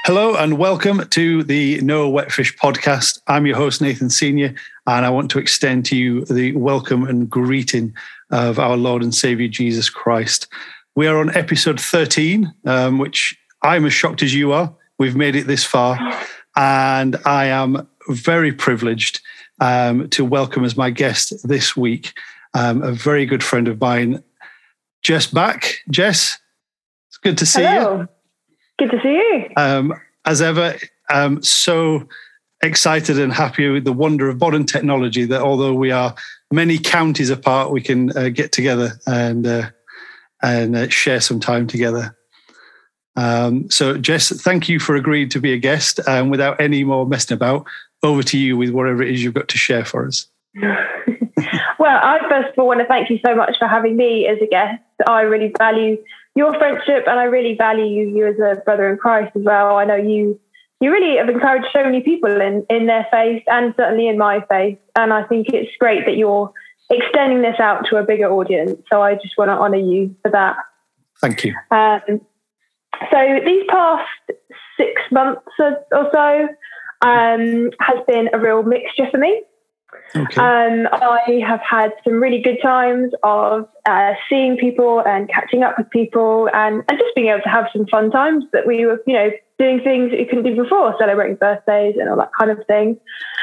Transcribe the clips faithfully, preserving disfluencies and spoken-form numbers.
Hello and welcome to the Noah Wetfish podcast. I'm your host, Nathan Senior, and I want to extend to you the welcome and greeting of our Lord and Saviour, Jesus Christ. We are on episode thirteen, um, which I'm as shocked as you are. We've made it this far, and I am very privileged um, to welcome as my guest this week um, a very good friend of mine, Jess Back. Jess, it's good to see Hello. you. Good to see you. Um, as ever, I'm so excited and happy with the wonder of modern technology that although we are many counties apart, we can uh, get together and uh, and uh, share some time together. Um, so, Jess, thank you for agreeing to be a guest. And without any more messing about, over to you with whatever it is you've got to share for us. Well, I first of all want to thank you so much for having me as a guest. I really value your friendship, and I really value you as a brother in Christ as well. I know you you really have encouraged so many people in, in their faith and certainly in my faith. And I think it's great that you're extending this out to a bigger audience. So I just want to honour you for that. Thank you. Um, so these past six months or, or so um, has been a real mixture for me. Okay. Um, I have had some really good times of uh, seeing people and catching up with people and, and just being able to have some fun times that we were, you know, doing things that you couldn't do before, celebrating birthdays and all that kind of thing.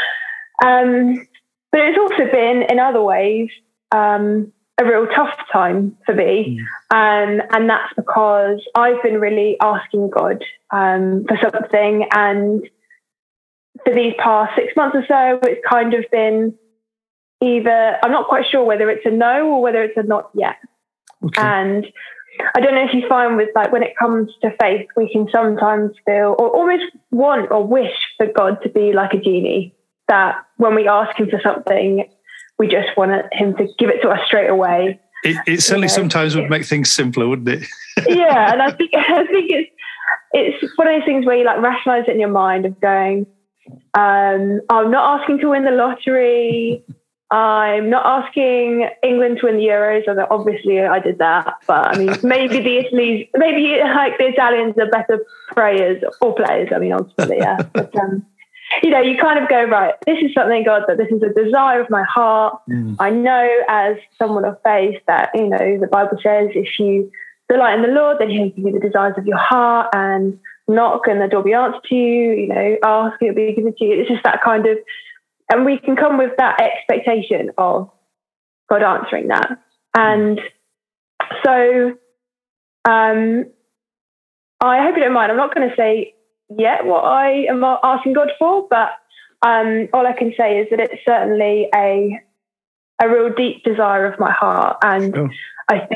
Um, but it's also been, in other ways, um, a real tough time for me. Mm. Um, and that's because I've been really asking God um, for something, and for these past six months or so, it's kind of been either, I'm not quite sure whether it's a no or whether it's a not yet. Okay. And I don't know if you find with like when it comes to faith, we can sometimes feel or almost want or wish for God to be like a genie, that when we ask him for something, we just want him to give it to us straight away. It, it certainly you know? sometimes would make things simpler, wouldn't it? Yeah, and I think I think it's it's one of those things where you like rationalize it in your mind of going, Um, I'm not asking to win the lottery. I'm not asking England to win the Euros, although obviously I did that. But I mean, maybe the Italy's, maybe like the Italians are better prayers or players. I mean, ultimately, yeah. But um, you know, you kind of go, right, this is something, God, that this is a desire of my heart. Mm. I know as someone of faith that, you know, the Bible says if you delight in the Lord, then he'll give you the desires of your heart, and knock and the door be answered to you, you know, ask and it'll be given to you. It's just that kind of, and we can come with that expectation of God answering that. And so um, I hope you don't mind. I'm not going to say yet what I am asking God for, but um, all I can say is that it's certainly a a real deep desire of my heart. And oh. I think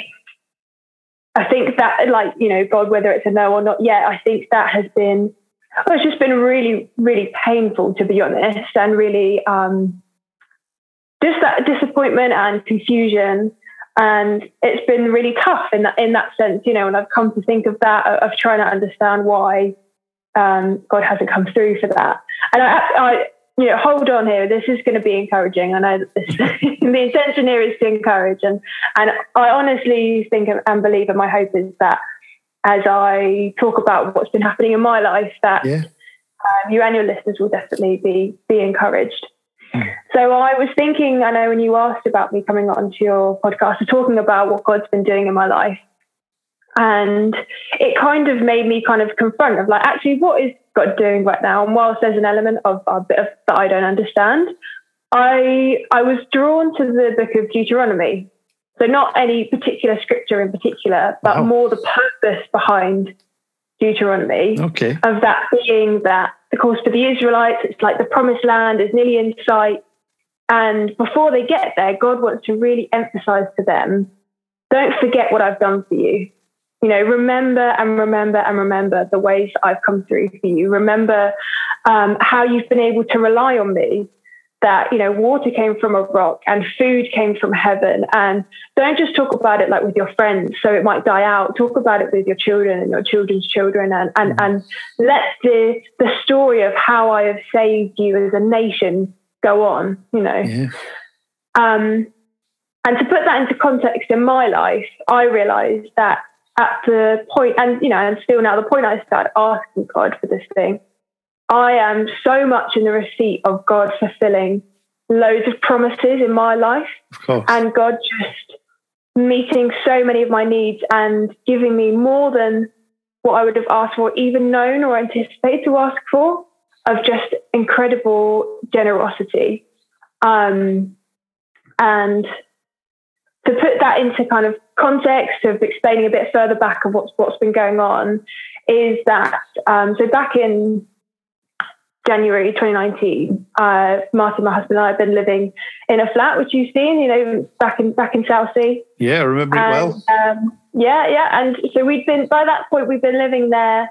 I think that, like, you know, God, whether it's a no or not yet, I think that has been, well, it's just been really, really painful, to be honest, and really um, just that disappointment and confusion. And it's been really tough in that in that sense, you know, and I've come to think of that, of trying to understand why um, God hasn't come through for that. And I, I you know, hold on here. This is going to be encouraging. I know that this, the intention here is to encourage. And, and I honestly think and believe, and my hope is that as I talk about what's been happening in my life, that yeah. um, you and your listeners will definitely be, be encouraged. Mm. So I was thinking, I know when you asked about me coming onto your podcast, or talking about what God's been doing in my life, and it kind of made me kind of confront of like, actually, what is God doing right now? And whilst there's an element of a bit of that I don't understand, I I was drawn to the book of Deuteronomy. So not any particular scripture in particular, but wow. more the purpose behind Deuteronomy. Okay. Of that being that, of course, for the Israelites, it's like the promised land is nearly in sight. And before they get there, God wants to really emphasize to them, don't forget what I've done for you. You know, remember and remember and remember the ways that I've come through for you. Remember um, how you've been able to rely on me, that, you know, water came from a rock and food came from heaven. And don't just talk about it like with your friends, so it might die out. Talk about it with your children and your children's children, and and, and let the, the story of how I have saved you as a nation go on, you know. Yeah. Um, and to put that into context in my life, I realized that at the point, and you know, and still now, the point I started asking God for this thing, I am so much in the receipt of God fulfilling loads of promises in my life, of course, and God just meeting so many of my needs and giving me more than what I would have asked for, even known or anticipated to ask for, of just incredible generosity. Um, and to put that into kind of context of explaining a bit further back of what's what's been going on, is that um, so back in January twenty nineteen, uh, Martin, my husband, and I have been living in a flat, which you've seen, you know, back in back in Southsea. Yeah, I remember and, it well. Um, yeah, yeah, and so we'd been by that point we've been living there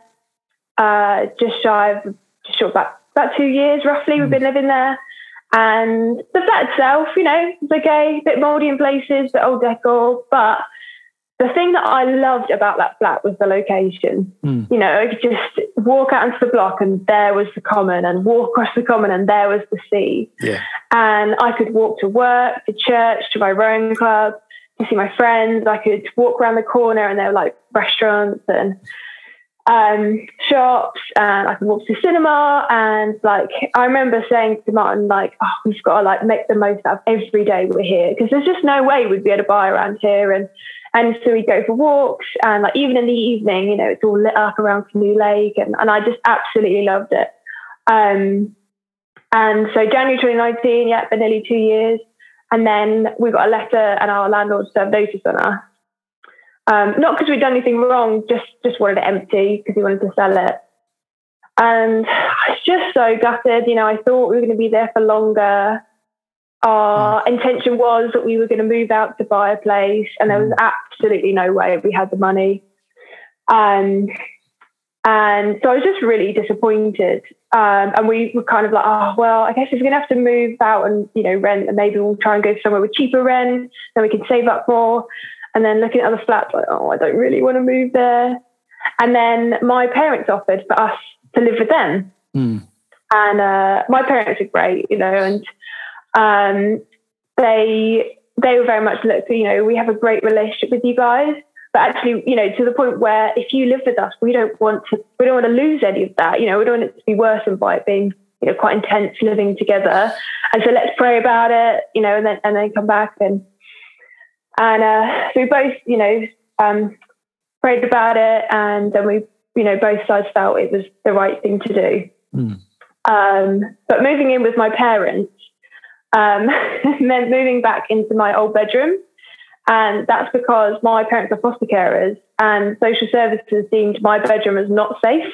uh, just shy of just short about about two years roughly. Mm. We've been living there, and the flat itself, you know, it's okay, a bit mouldy in places, bit old decor, but the thing that I loved about that flat was the location. Mm. You know, I could just walk out into the block and there was the common, and walk across the common and there was the sea. Yeah. And I could walk to work, to church, to my rowing club, to see my friends. I could walk around the corner and there were like restaurants and um, shops, and I could walk to the cinema. And like, I remember saying to Martin, like, oh, we've got to like make the most out of every day we're here, because there's just no way we'd be able to buy around here. And And so we'd go for walks, and like even in the evening, you know, it's all lit up around Canoe Lake, and, and I just absolutely loved it. Um, and so January twenty nineteen, yeah, for nearly two years. And then we got a letter and our landlord served notice on us. Um, not because we'd done anything wrong, just, just wanted it empty because he wanted to sell it. And I was just so gutted, you know, I thought we were going to be there for longer. Our mm. intention was that we were going to move out to buy a place, and there was absolutely no way we had the money. Um, and so I was just really disappointed. Um, and we were kind of like, oh, well, I guess if we're going to have to move out and, you know, rent, and maybe we'll try and go somewhere with cheaper rent, then we can save up more. And then looking at other flats, like, oh, I don't really want to move there. And then my parents offered for us to live with them. Mm. And uh, my parents are great, you know, and Um, they they were very much, look, you know, we have a great relationship with you guys, but actually, you know, to the point where if you live with us, we don't want to we don't want to lose any of that. You know, we don't want it to be worsened by it being, you know, quite intense living together. And so let's pray about it, you know, and then and then come back and and uh, so we both, you know, um, prayed about it, and then we, you know, both sides felt it was the right thing to do. Mm. Um, but moving in with my parents Um, meant moving back into my old bedroom. And that's because my parents are foster carers, and social services deemed my bedroom as not safe.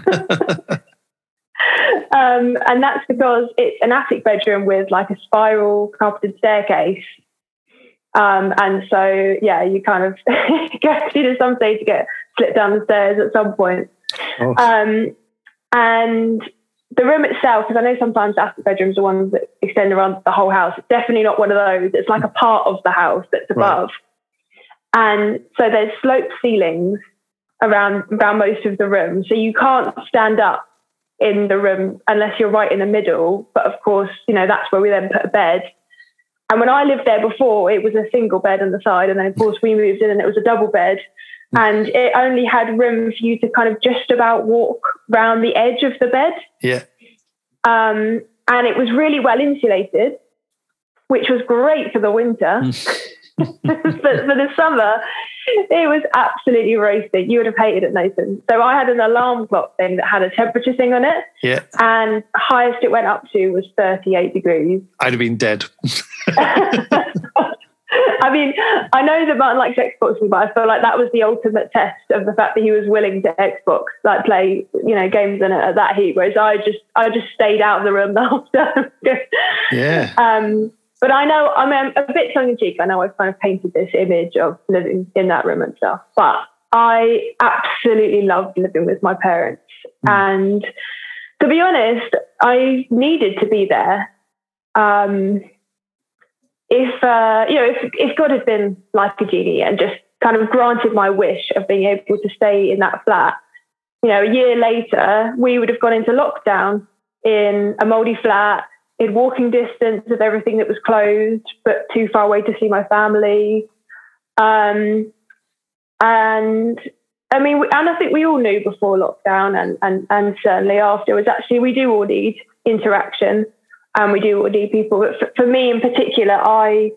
um, and that's because it's an attic bedroom with like a spiral carpeted staircase. Um, and so, yeah, you kind of get to some stage to get slipped down the stairs at some point. Oh. Um, and the room itself, because I know sometimes attic bedrooms are ones that extend around the whole house. It's definitely not one of those. It's like a part of the house that's above. Right. And so there's sloped ceilings around, around most of the room. So you can't stand up in the room unless you're right in the middle. But of course, you know, that's where we then put a bed. And when I lived there before, it was a single bed on the side. And then, of course, we moved in and it was a double bed. And it only had room for you to kind of just about walk round the edge of the bed. Yeah. Um, and it was really well insulated, which was great for the winter. But for the summer, it was absolutely roasting. You would have hated it, Nathan. So I had an alarm clock thing that had a temperature thing on it. Yeah. And the highest it went up to was thirty-eight degrees. I'd have been dead. I mean, I know that Martin likes Xboxing, but I feel like that was the ultimate test of the fact that he was willing to Xbox, like play, you know, games in it at that heat. Whereas I just, I just stayed out of the room the whole time. Yeah. Um, but I know, I mean, I'm a bit tongue in cheek. I know I've kind of painted this image of living in that room and stuff, but I absolutely loved living with my parents. Mm. And to be honest, I needed to be there. Um, If, uh, you know, if, if God had been like a genie and just kind of granted my wish of being able to stay in that flat, you know, a year later, we would have gone into lockdown in a mouldy flat, in walking distance of everything that was closed, but too far away to see my family. Um, And I mean, and I think we all knew before lockdown and, and, and certainly after was actually, we do all need interaction and we do all need people. But for, for me in particular, I,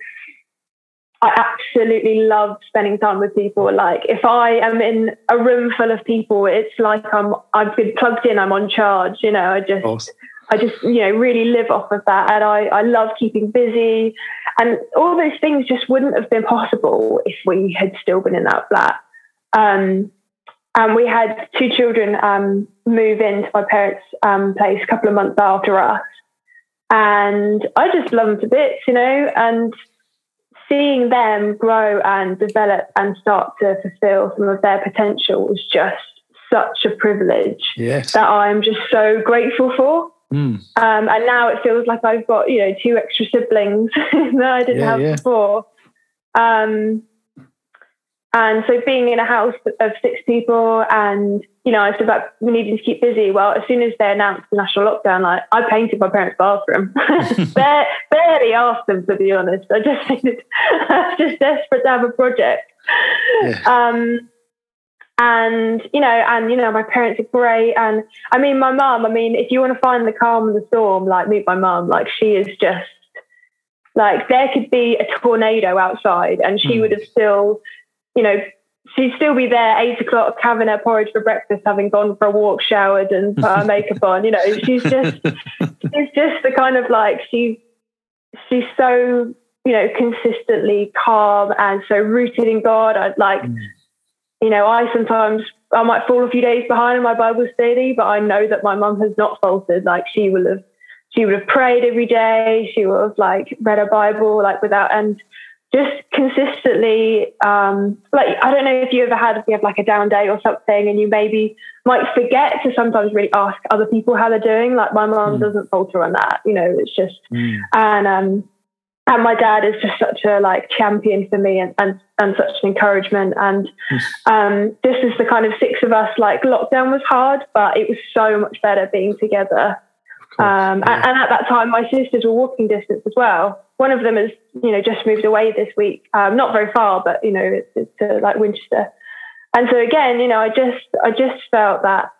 I absolutely love spending time with people. Like if I am in a room full of people, it's like I'm, I've been plugged in, I'm on charge, you know, I just, awesome. I just, you know, really live off of that. And I, I love keeping busy, and all those things just wouldn't have been possible if we had still been in that flat. Um, and we had two children um, move into my parents' um, place a couple of months after us. And I just love them to bits, you know, and seeing them grow and develop and start to fulfill some of their potential was just such a privilege yes. that I'm just so grateful for. Mm. Um, and now it feels like I've got, you know, two extra siblings that I didn't yeah, have yeah. before. Um, and so being in a house of six people and, you know, I said about needing to keep busy. Well, as soon as they announced the national lockdown, like I painted my parents' bathroom. Bare, barely asked them, to be honest. I just needed, I was just desperate to have a project. Yeah. Um, And, you know, and, you know, my parents are great. And I mean, my mum, I mean, if you want to find the calm in the storm, like meet my mum, like she is just like, there could be a tornado outside and she mm. would have still, you know, she'd still be there eight o'clock having her porridge for breakfast, having gone for a walk, showered and put her makeup on, you know, she's just, she's just the kind of like, she's, she's so, you know, consistently calm and so rooted in God. I'd like, mm. You know, I sometimes, I might fall a few days behind in my Bible study, but I know that my mum has not faltered. Like she will have, she would have prayed every day. She would have like read a Bible, like without, and just consistently, um, like, I don't know if you ever had, if you have like a down day or something and you maybe might forget to sometimes really ask other people how they're doing. Like my mum mm. doesn't falter on that, you know, it's just, mm. and, um, and my dad is just such a like champion for me and, and, and such an encouragement. And um, this is the kind of six of us, like lockdown was hard, but it was so much better being together. Um, yeah. and, and at that time, my sisters were walking distance as well. One of them has, you know, just moved away this week. Um, not very far, but, you know, it's, it's to like Winchester. And so again, you know, I just, I just felt that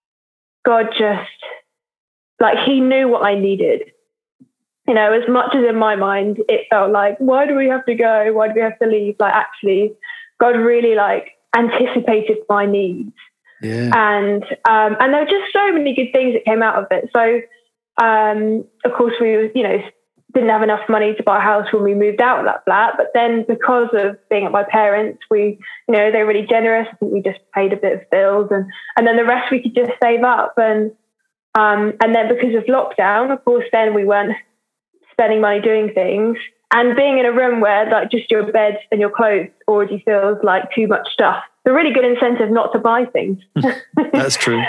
God just, like he knew what I needed. You know, as much as in my mind, it felt like, why do we have to go? Why do we have to leave? Like, actually, God really like anticipated my needs. Yeah. And um, and there were just so many good things that came out of it. So, um, of course, we, you know, didn't have enough money to buy a house when we moved out of that flat. But then because of being at my parents, we, you know, they're really generous. I think we just paid a bit of bills and, and then the rest we could just save up. And, um, and then because of lockdown, of course, then we weren't spending money doing things, and being in a room where like just your bed and your clothes already feels like too much stuff. It's a really good incentive not to buy things. That's true.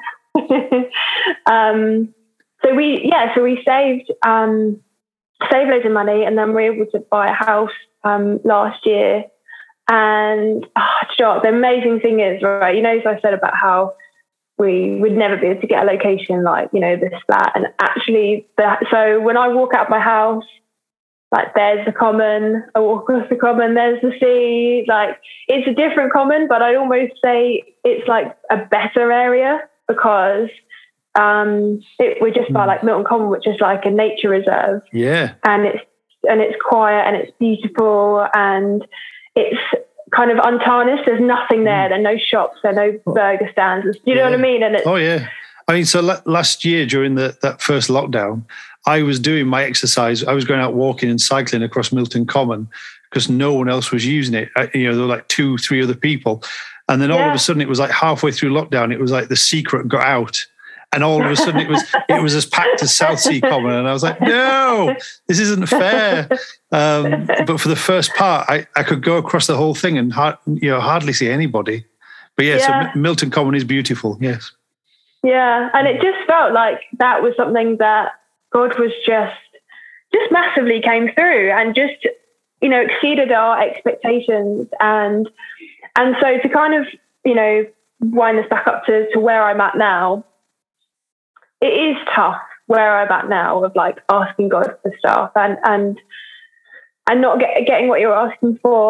um, so we, yeah, so we saved, um, saved loads of money, and then we were able to buy a house um, last year. And oh, sure, the amazing thing is, right, you know, as I said about how we would never be able to get a location like, you know, this flat. And actually, that, so when I walk out of my house, like there's the common, I walk across the common, there's the sea. Like it's a different common, but I'd almost say it's like a better area because um, it, we're just by like Milton Common, which is like a nature reserve. Yeah. And it's, and it's quiet and it's beautiful and it's kind of untarnished. There's nothing there. There are no shops. There are no burger stands. Do you know yeah. what I mean? And it's, oh yeah. I mean, so la- last year during the, that first lockdown, I was doing my exercise. I was going out walking and cycling across Milton Common because no one else was using it. I, you know, there were like two, three other people. And then all yeah. of a sudden it was like halfway through lockdown, it was like the secret got out. And all of a sudden it was it was as packed as Southsea Common. And I was like, no, this isn't fair. Um, but for the first part, I, I could go across the whole thing and hard, you know hardly see anybody. But yeah, yeah. so Milton Common is beautiful, yes. Yeah, and it just felt like that was something that God was just, just massively came through and just, you know, exceeded our expectations. And and so to kind of, you know, wind this back up to, to where I'm at now, it is tough where I'm at now of like asking God for stuff and and and not get, getting what you're asking for.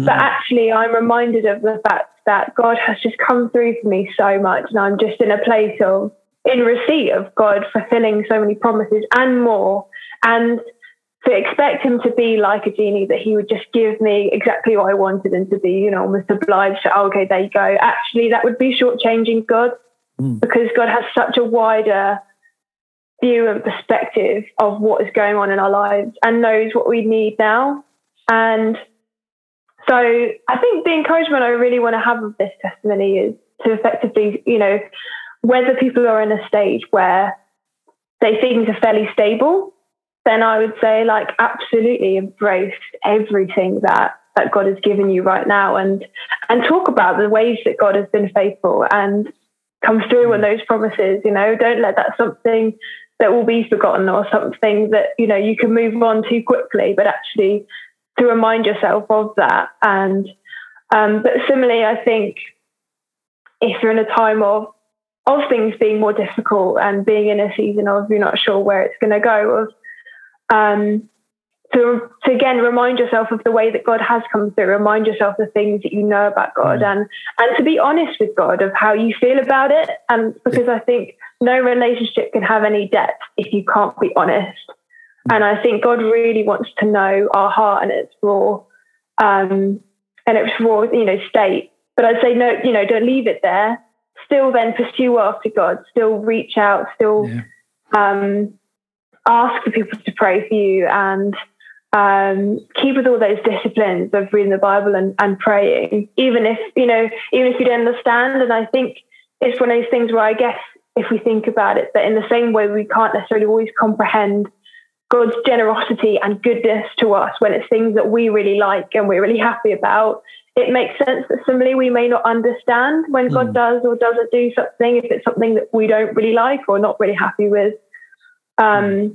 Mm. But actually, I'm reminded of the fact that God has just come through for me so much. And I'm just in a place of, in receipt of God fulfilling so many promises and more. And to expect him to be like a genie, that he would just give me exactly what I wanted him to be, you know, almost obliged to, oh, okay, there you go. Actually, that would be shortchanging God, mm. because God has such a wider view and perspective of what is going on in our lives and knows what we need now. And so I think the encouragement I really want to have of this testimony is to effectively, you know, whether people are in a stage where they things are fairly stable, then I would say, like, absolutely embrace everything that, that God has given you right now, and and talk about the ways that God has been faithful and come through on those promises. You know, don't let that something that will be forgotten or something that, you know, you can move on too quickly, but actually to remind yourself of that. And um, but similarly, I think if you're in a time of of things being more difficult and being in a season of you're not sure where it's going to go, of um, to, to again remind yourself of the way that God has come through, remind yourself the things that you know about God, mm. and and to be honest with God of how you feel about it. And because I think no relationship can have any depth if you can't be honest. Mm. And I think God really wants to know our heart and its raw, um, and its raw, you know, state. But I'd say no, you know, don't leave it there. Still, then pursue after God. Still reach out. Still. Yeah. Um, ask for people to pray for you, and um, keep with all those disciplines of reading the Bible and, and praying, even if, you know, even if you don't understand. And I think it's one of those things where I guess if we think about it, that in the same way we can't necessarily always comprehend God's generosity and goodness to us when it's things that we really like and we're really happy about, it makes sense that similarly we may not understand when mm. God does or doesn't do something, if it's something that we don't really like or not really happy with. Um,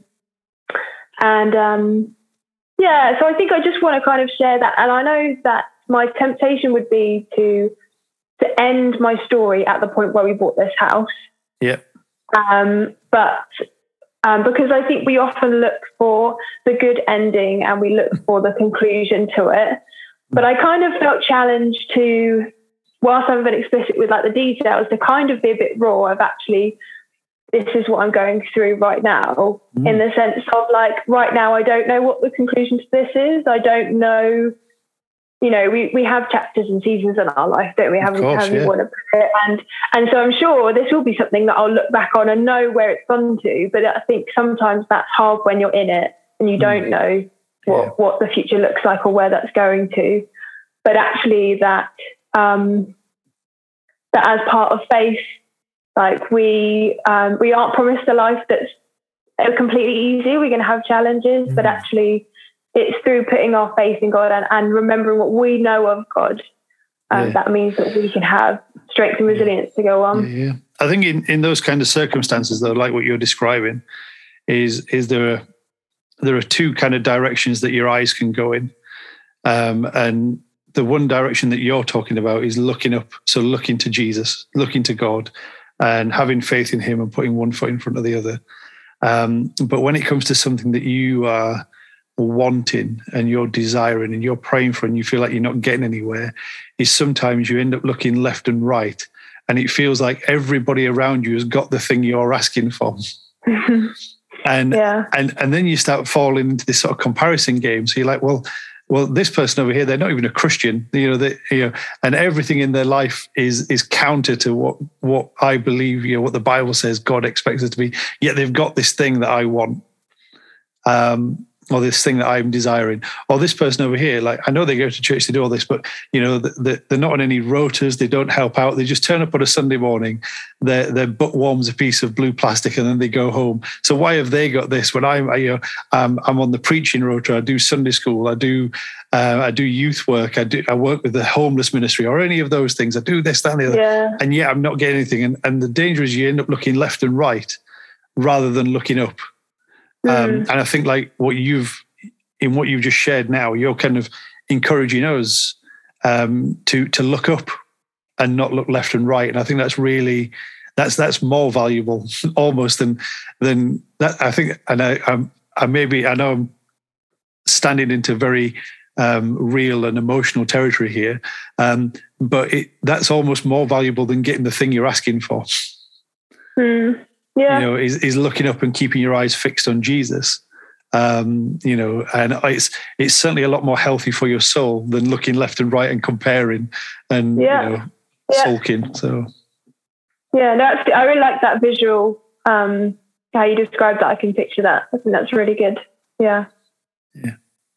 and, um, yeah, so I think I just want to kind of share that. And I know that my temptation would be to, to end my story at the point where we bought this house. Yeah. Um, but, um, because I think we often look for the good ending and we look for the conclusion to it. But I kind of felt challenged to, whilst I've been explicit with like the details, to kind of be a bit raw of actually, this is what I'm going through right now, mm. in the sense of like, right now, I don't know what the conclusion to this is. I don't know, you know, we, we have chapters and seasons in our life, don't we? Have, course, have yeah. we want to put it? And, and so I'm sure this will be something that I'll look back on and know where it's gone to. But I think sometimes that's hard when you're in it and you mm. don't know what, yeah. what the future looks like or where that's going to. But actually that, um, that as part of faith, like we um, we aren't promised a life that's completely easy. We're going to have challenges, mm-hmm. but actually it's through putting our faith in God and, and remembering what we know of God. Um, yeah. That means that we can have strength and resilience to go on. Yeah, yeah. I think in, in those kind of circumstances, though, like what you're describing, is is there a, there are two kind of directions that your eyes can go in. Um, and the one direction that you're talking about is looking up, so looking to Jesus, looking to God, and having faith in him and putting one foot in front of the other. Um, but when it comes to something that you are wanting and you're desiring and you're praying for and you feel like you're not getting anywhere, is sometimes you end up looking left and right and it feels like everybody around you has got the thing you're asking for. and, yeah. and and then you start falling into this sort of comparison game. So you're like, well, well, this person over here, they're not even a Christian, you know, they, you know, and everything in their life is is counter to what what I believe, you know, what the Bible says God expects us to be. Yet they've got this thing that I want, um, or this thing that I'm desiring. Or this person over here, like I know they go to church, they do all this, but you know, they're not on any rotas, they don't help out. They just turn up on a Sunday morning, their their butt warms a piece of blue plastic, and then they go home. So why have they got this when I'm, you know, um, I'm on the preaching rota? I do Sunday school, I do uh, I do youth work, I do I work with the homeless ministry, or any of those things. I do this, that, and the other, yeah. and yet I'm not getting anything. And and the danger is you end up looking left and right rather than looking up. Um, and I think like what you've, in what you've just shared now, you're kind of encouraging us um, to to look up and not look left and right. And I think that's really, that's that's more valuable almost than than that. I think, and I, I'm, I maybe, I know I'm standing into very um, real and emotional territory here. Um, but it, that's almost more valuable than getting the thing you're asking for. Mm, yeah. You know, is, is looking up and keeping your eyes fixed on Jesus. Um, you know, and it's it's certainly a lot more healthy for your soul than looking left and right and comparing and yeah. you know yeah. sulking. So yeah, no, I really like that visual. Um, how you described that, I can picture that. I think that's really good. Yeah. Yeah.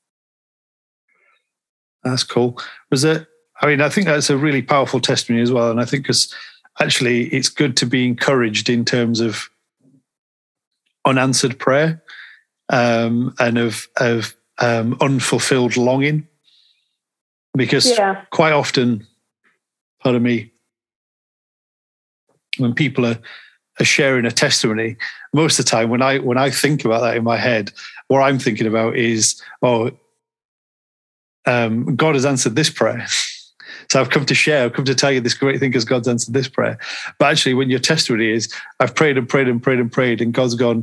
That's cool. Was it? I mean, I think that's a really powerful testimony as well, and I think because actually it's good to be encouraged in terms of unanswered prayer. Um, and of of um, unfulfilled longing, because yeah. quite often, pardon me, when people are, are sharing a testimony, most of the time when I when I think about that in my head, what I'm thinking about is, oh, um, God has answered this prayer. So I've come to share, I've come to tell you this great thing because God's answered this prayer. But actually, when your testimony is, I've prayed and prayed and prayed and prayed, and God's gone,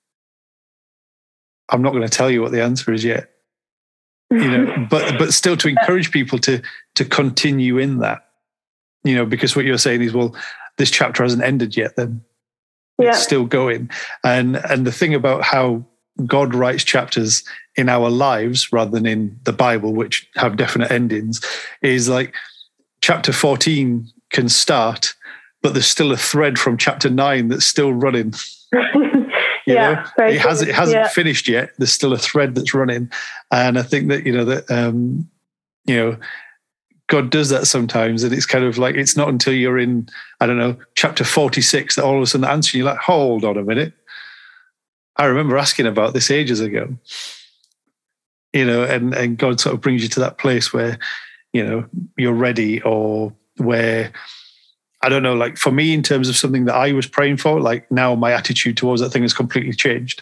I'm not going to tell you what the answer is yet, you know, but but still to encourage people to to continue in that, you know, because what you're saying is, well, this chapter hasn't ended yet, then yeah. it's still going. And and the thing about how God writes chapters in our lives rather than in the Bible, which have definite endings, is like chapter fourteen can start, but there's still a thread from chapter nine that's still running. You yeah, know, it hasn't it hasn't yeah. finished yet. There's still a thread that's running, and I think that you know that um, you know God does that sometimes, and it's kind of like it's not until you're in I don't know chapter forty-six that all of a sudden the answer you're like, hold on a minute, I remember asking about this ages ago. You know, and and God sort of brings you to that place where you know you're ready, or where. I don't know, like for me, in terms of something that I was praying for, like now my attitude towards that thing has completely changed.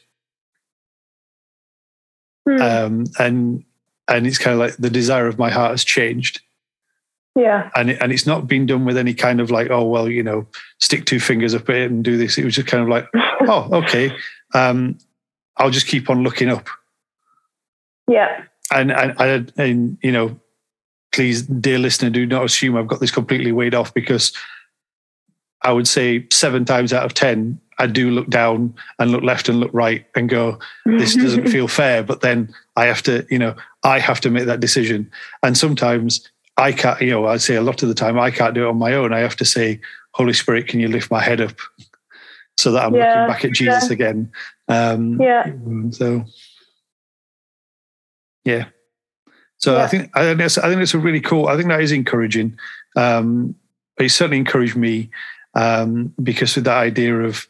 Hmm. Um, and and it's kind of like the desire of my heart has changed. Yeah. And it, and it's not been done with any kind of like, oh, well, you know, stick two fingers up it and do this. It was just kind of like, oh, okay, um, I'll just keep on looking up. Yeah. And, and, and, and, you know, please, dear listener, do not assume I've got this completely weighed off, because I would say seven times out of ten, I do look down and look left and look right and go, this doesn't feel fair. But then I have to, you know, I have to make that decision. And sometimes I can't, you know, I'd say a lot of the time I can't do it on my own. I have to say, Holy Spirit, can you lift my head up so that I'm yeah, looking back at Jesus yeah. again? Um, yeah. So, yeah. So yeah. I think I think that's I think that's a really cool. I think that is encouraging. Um, it certainly encouraged me. Um, because with that idea of,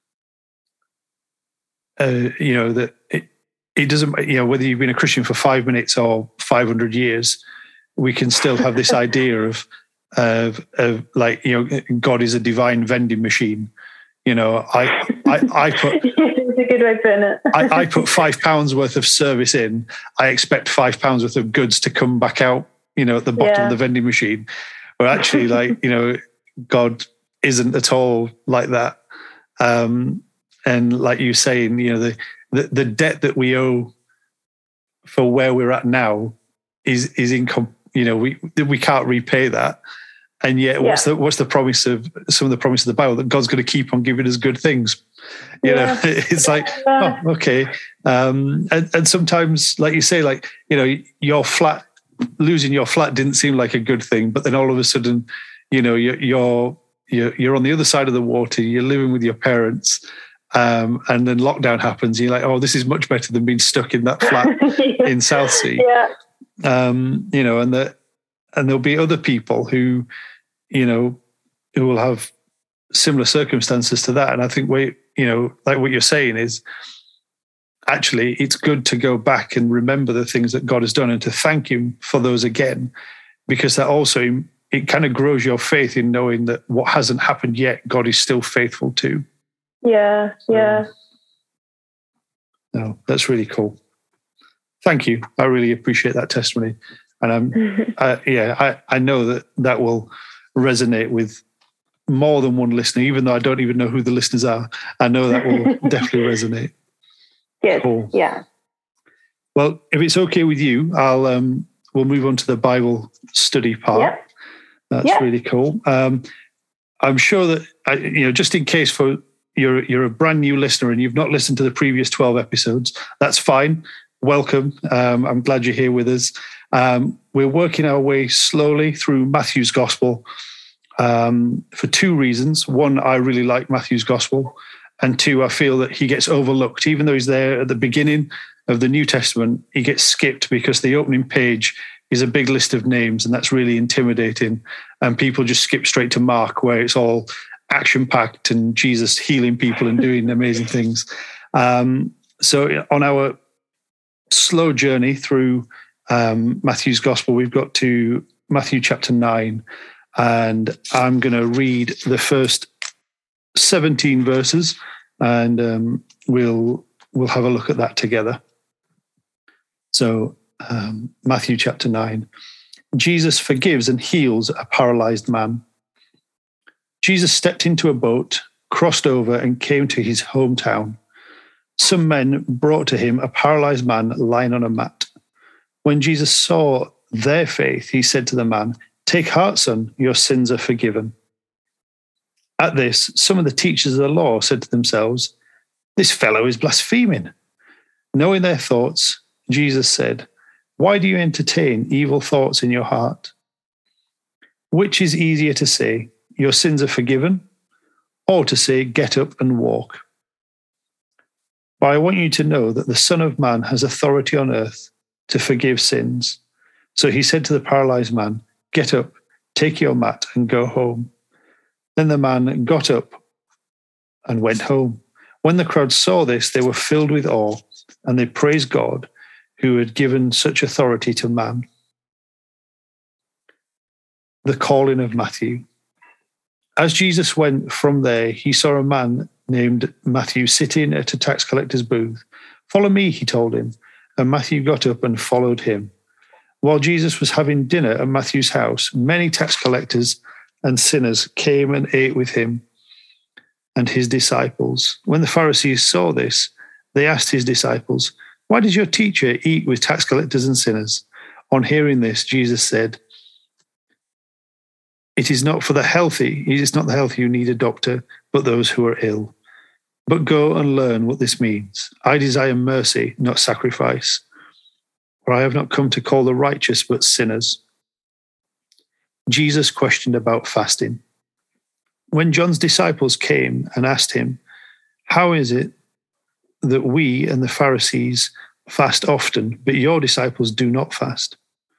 uh, you know, that it, it doesn't, you know, whether you've been a Christian for five minutes or five hundred years, we can still have this idea of, of, of like, you know, God is a divine vending machine. You know, I, I, I put, it's a good way of putting it. I, I put five pounds worth of service in. I expect five pounds worth of goods to come back out, you know, at the bottom yeah. of the vending machine. Or actually, like, you know, God isn't at all like that. Um, and like you saying, you know, the, the the debt that we owe for where we're at now is is income. You know, we we can't repay that. And yet, yeah. what's the what's the promise of some of the promise of the Bible that God's going to keep on giving us good things? You yeah. know, it's like, yeah. oh, okay. Um, and and sometimes, like you say, like you know, your flat losing your flat didn't seem like a good thing, but then all of a sudden, you know, you're you're You're, you're on the other side of the water, you're living with your parents, um, and then lockdown happens. You're like, oh, this is much better than being stuck in that flat yeah. in Southsea. Yeah. Um, you know, and that, and there'll be other people who, you know, who will have similar circumstances to that. And I think we, you know, like what you're saying is, actually, it's good to go back and remember the things that God has done and to thank Him for those again, because that also, it kind of grows your faith in knowing that what hasn't happened yet, God is still faithful to. Yeah, yeah. So, no, that's really cool. Thank you. I really appreciate that testimony. And I'm, uh, yeah, I, I know that that will resonate with more than one listener, even though I don't even know who the listeners are. I know that will definitely resonate. Good. Cool. Yeah. Well, if it's okay with you, I'll um, we'll move on to the Bible study part. Yeah. That's yeah. really cool. Um, I'm sure that I, you know, just in case for you're you're a brand new listener and you've not listened to the previous twelve episodes, that's fine. Welcome. Um, I'm glad you're here with us. Um, we're working our way slowly through Matthew's Gospel um, for two reasons. One, I really like Matthew's Gospel. And two, I feel that he gets overlooked. Even though he's there at the beginning of the New Testament, he gets skipped because the opening page is a big list of names, and that's really intimidating. And people just skip straight to Mark, where it's all action-packed and Jesus healing people and doing amazing things. Um, so on our slow journey through um, Matthew's Gospel, we've got to Matthew chapter nine, and I'm going to read the first seventeen verses, and um, we'll we'll have a look at that together. So um, Matthew chapter nine. Jesus forgives and heals a paralyzed man. Jesus stepped into a boat, crossed over, and came to his hometown. Some men brought to him a paralyzed man lying on a mat. When Jesus saw their faith, he said to the man, "Take heart, son, your sins are forgiven." At this, some of the teachers of the law said to themselves, "This fellow is blaspheming." Knowing their thoughts, Jesus said, "Why do you entertain evil thoughts in your heart? Which is easier to say, 'Your sins are forgiven,' or to say, 'Get up and walk'? But I want you to know that the Son of Man has authority on earth to forgive sins." So he said to the paralyzed man, "Get up, take your mat and go home." Then the man got up and went home. When the crowd saw this, they were filled with awe, and they praised God, who had given such authority to man. The calling of Matthew. As Jesus went from there, he saw a man named Matthew sitting at a tax collector's booth. "Follow me," he told him, and Matthew got up and followed him. While Jesus was having dinner at Matthew's house, many tax collectors and sinners came and ate with him and his disciples. When the Pharisees saw this, they asked his disciples, "Why does your teacher eat with tax collectors and sinners?" On hearing this, Jesus said, "It is not for the healthy, it is not the healthy who need a doctor, but those who are ill. But go and learn what this means. I desire mercy, not sacrifice. For I have not come to call the righteous, but sinners." Jesus questioned about fasting. When John's disciples came and asked him, "How is it that we and the Pharisees fast often, but your disciples do not fast?"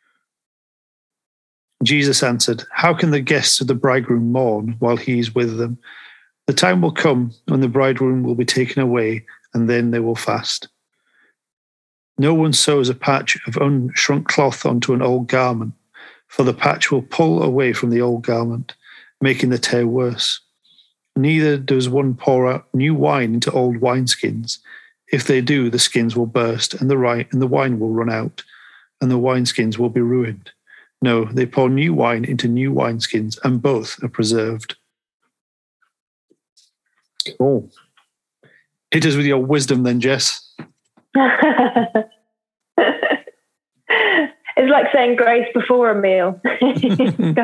Jesus answered, "How can the guests of the bridegroom mourn while he is with them? The time will come when the bridegroom will be taken away, and then they will fast. No one sews a patch of unshrunk cloth onto an old garment, for the patch will pull away from the old garment, making the tear worse. Neither does one pour out new wine into old wineskins. If they do, the skins will burst, and the ri- and the wine will run out, and the wineskins will be ruined. No, they pour new wine into new wineskins, and both are preserved." Cool. Hit us with your wisdom then, Jess. It's like saying grace before a meal. um,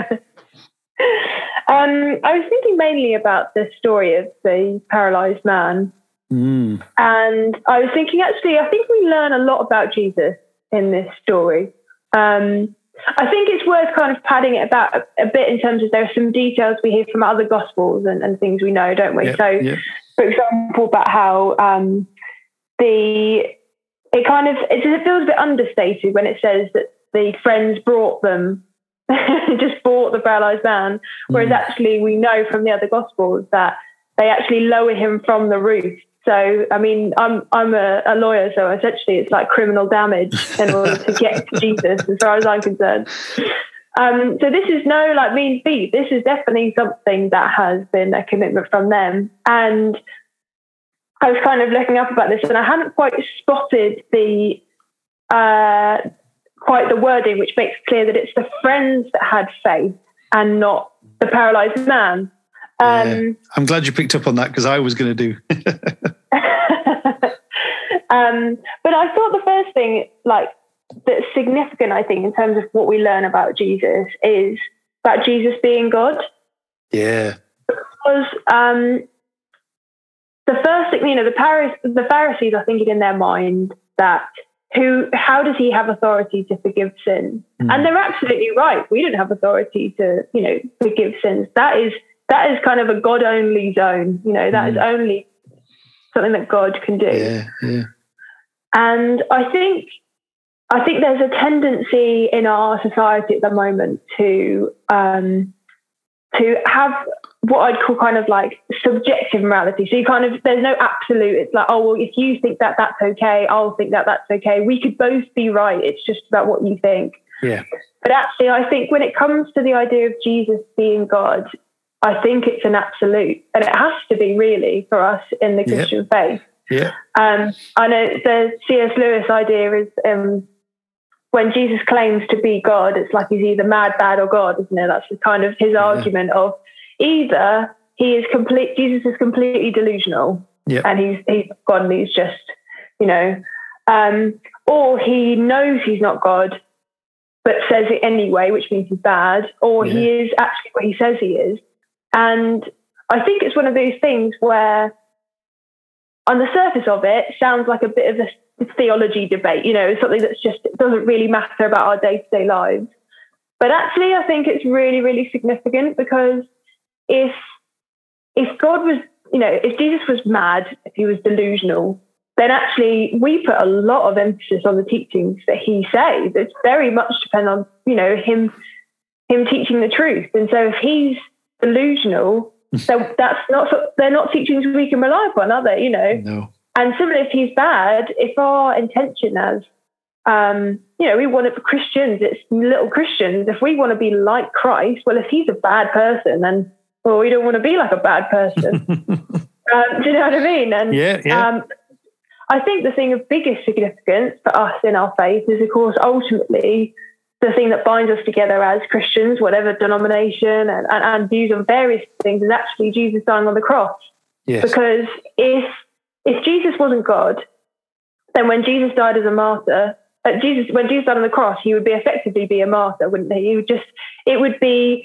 I was thinking mainly about the story of the paralyzed man. Mm. And I was thinking, actually, I think we learn a lot about Jesus in this story. Um, I think it's worth kind of padding it about a, a bit in terms of there are some details we hear from other Gospels and, and things we know, don't we? Yep, so, yep. for example, about how um, the it kind of it, it feels a bit understated when it says that the friends brought them, just brought the paralyzed man, whereas mm. actually we know from the other Gospels that they actually lower him from the roof. So, I mean, I'm I'm a, a lawyer, so essentially it's like criminal damage in order to get to Jesus, as far as I'm concerned. Um, so this is no like mean feat. This is definitely something that has been a commitment from them. And I was kind of looking up about this, and I hadn't quite spotted the uh, quite the wording, which makes clear that it's the friends that had faith and not the paralyzed man. Um, yeah. I'm glad you picked up on that, because I was going to do. Um, but I thought the first thing, like, that's significant, I think, in terms of what we learn about Jesus is about Jesus being God. Yeah. Because um, the first thing, you know, the Pharisees, the Pharisees are thinking in their mind that who, how does he have authority to forgive sins? Mm. And they're absolutely right. We don't have authority to, you know, forgive sins. That is that is kind of a God-only zone. You know, that mm. is only something that God can do. Yeah, yeah. And I think. I think there's a tendency in our society at the moment to um, to have what I'd call kind of like subjective morality. So you kind of, there's no absolute. It's like, oh, well, if you think that that's okay, I'll think that that's okay. We could both be right. It's just about what you think. Yeah. But actually, I think when it comes to the idea of Jesus being God, I think it's an absolute, and it has to be really for us in the Christian yep. faith. Yeah. Um, I know the C S Lewis idea is. Um, When Jesus claims to be God, it's like he's either mad, bad, or God, isn't it? That's kind of his yeah. argument of either he is complete, Jesus is completely delusional, yeah. and he's he's God, and he's just, you know, um, or he knows he's not God, but says it anyway, which means he's bad, or yeah. he is actually what he says he is. And I think it's one of those things where, on the surface of it, sounds like a bit of a theology debate, you know, something that's just, it doesn't really matter about our day-to-day lives. But actually, I think it's really, really significant, because if if God was, you know, if Jesus was mad, if he was delusional, then actually we put a lot of emphasis on the teachings that he says. It's very much depend on, you know, him him teaching the truth. And so if he's delusional, so that's not, they're not teachings we can rely upon, are they? You know. No. And similarly, if he's bad, if our intention as, um, you know, we want it for Christians, it's little Christians. If we want to be like Christ, well, if he's a bad person, then, well, we don't want to be like a bad person. um, do you know what I mean? And yeah, yeah. Um, I think the thing of biggest significance for us in our faith is, of course, ultimately the thing that binds us together as Christians, whatever denomination and, and, and views on various things, is actually Jesus dying on the cross. Yes. Because if If Jesus wasn't God, then when Jesus died as a martyr, uh, Jesus when Jesus died on the cross, he would be effectively be a martyr, wouldn't he? He would just, it would be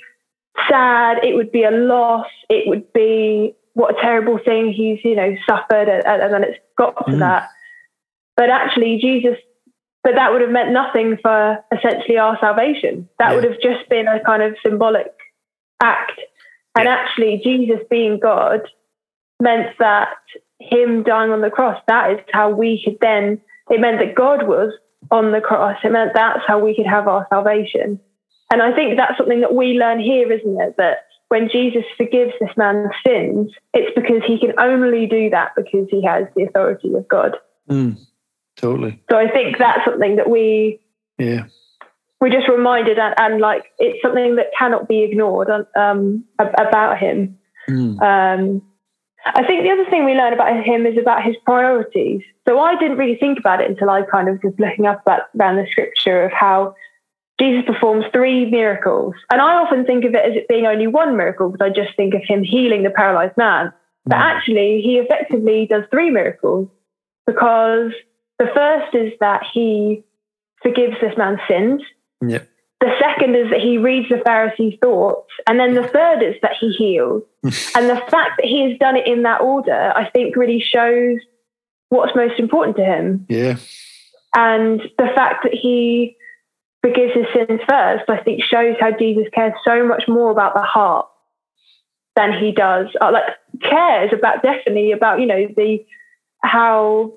sad, it would be a loss, it would be what a terrible thing he's, you know, suffered, and, and then it's got to mm. that. But actually, Jesus, but that would have meant nothing for essentially our salvation. That yeah. would have just been a kind of symbolic act. And yeah. actually, Jesus being God meant that him dying on the cross, that is how we could then, it meant that God was on the cross. It meant that's how we could have our salvation. And I think that's something that we learn here, isn't it? That when Jesus forgives this man's sins, it's because he can only do that because he has the authority of God. Mm, totally. So I think that's something that we, yeah, we're just reminded, and, and like, it's something that cannot be ignored um, about him. Mm. Um, I think the other thing we learn about him is about his priorities. So I didn't really think about it until I kind of was looking up about, around the scripture of how Jesus performs three miracles. And I often think of it as it being only one miracle, because I just think of him healing the paralyzed man. But actually, he effectively does three miracles, because the first is that he forgives this man's sins. Yeah. The second is that he reads the Pharisees' thoughts. And then the third is that he heals. And the fact that he has done it in that order, I think, really shows what's most important to him. Yeah. And the fact that he forgives his sins first, I think, shows how Jesus cares so much more about the heart than he does. Uh, like, cares about, definitely about, you know, the how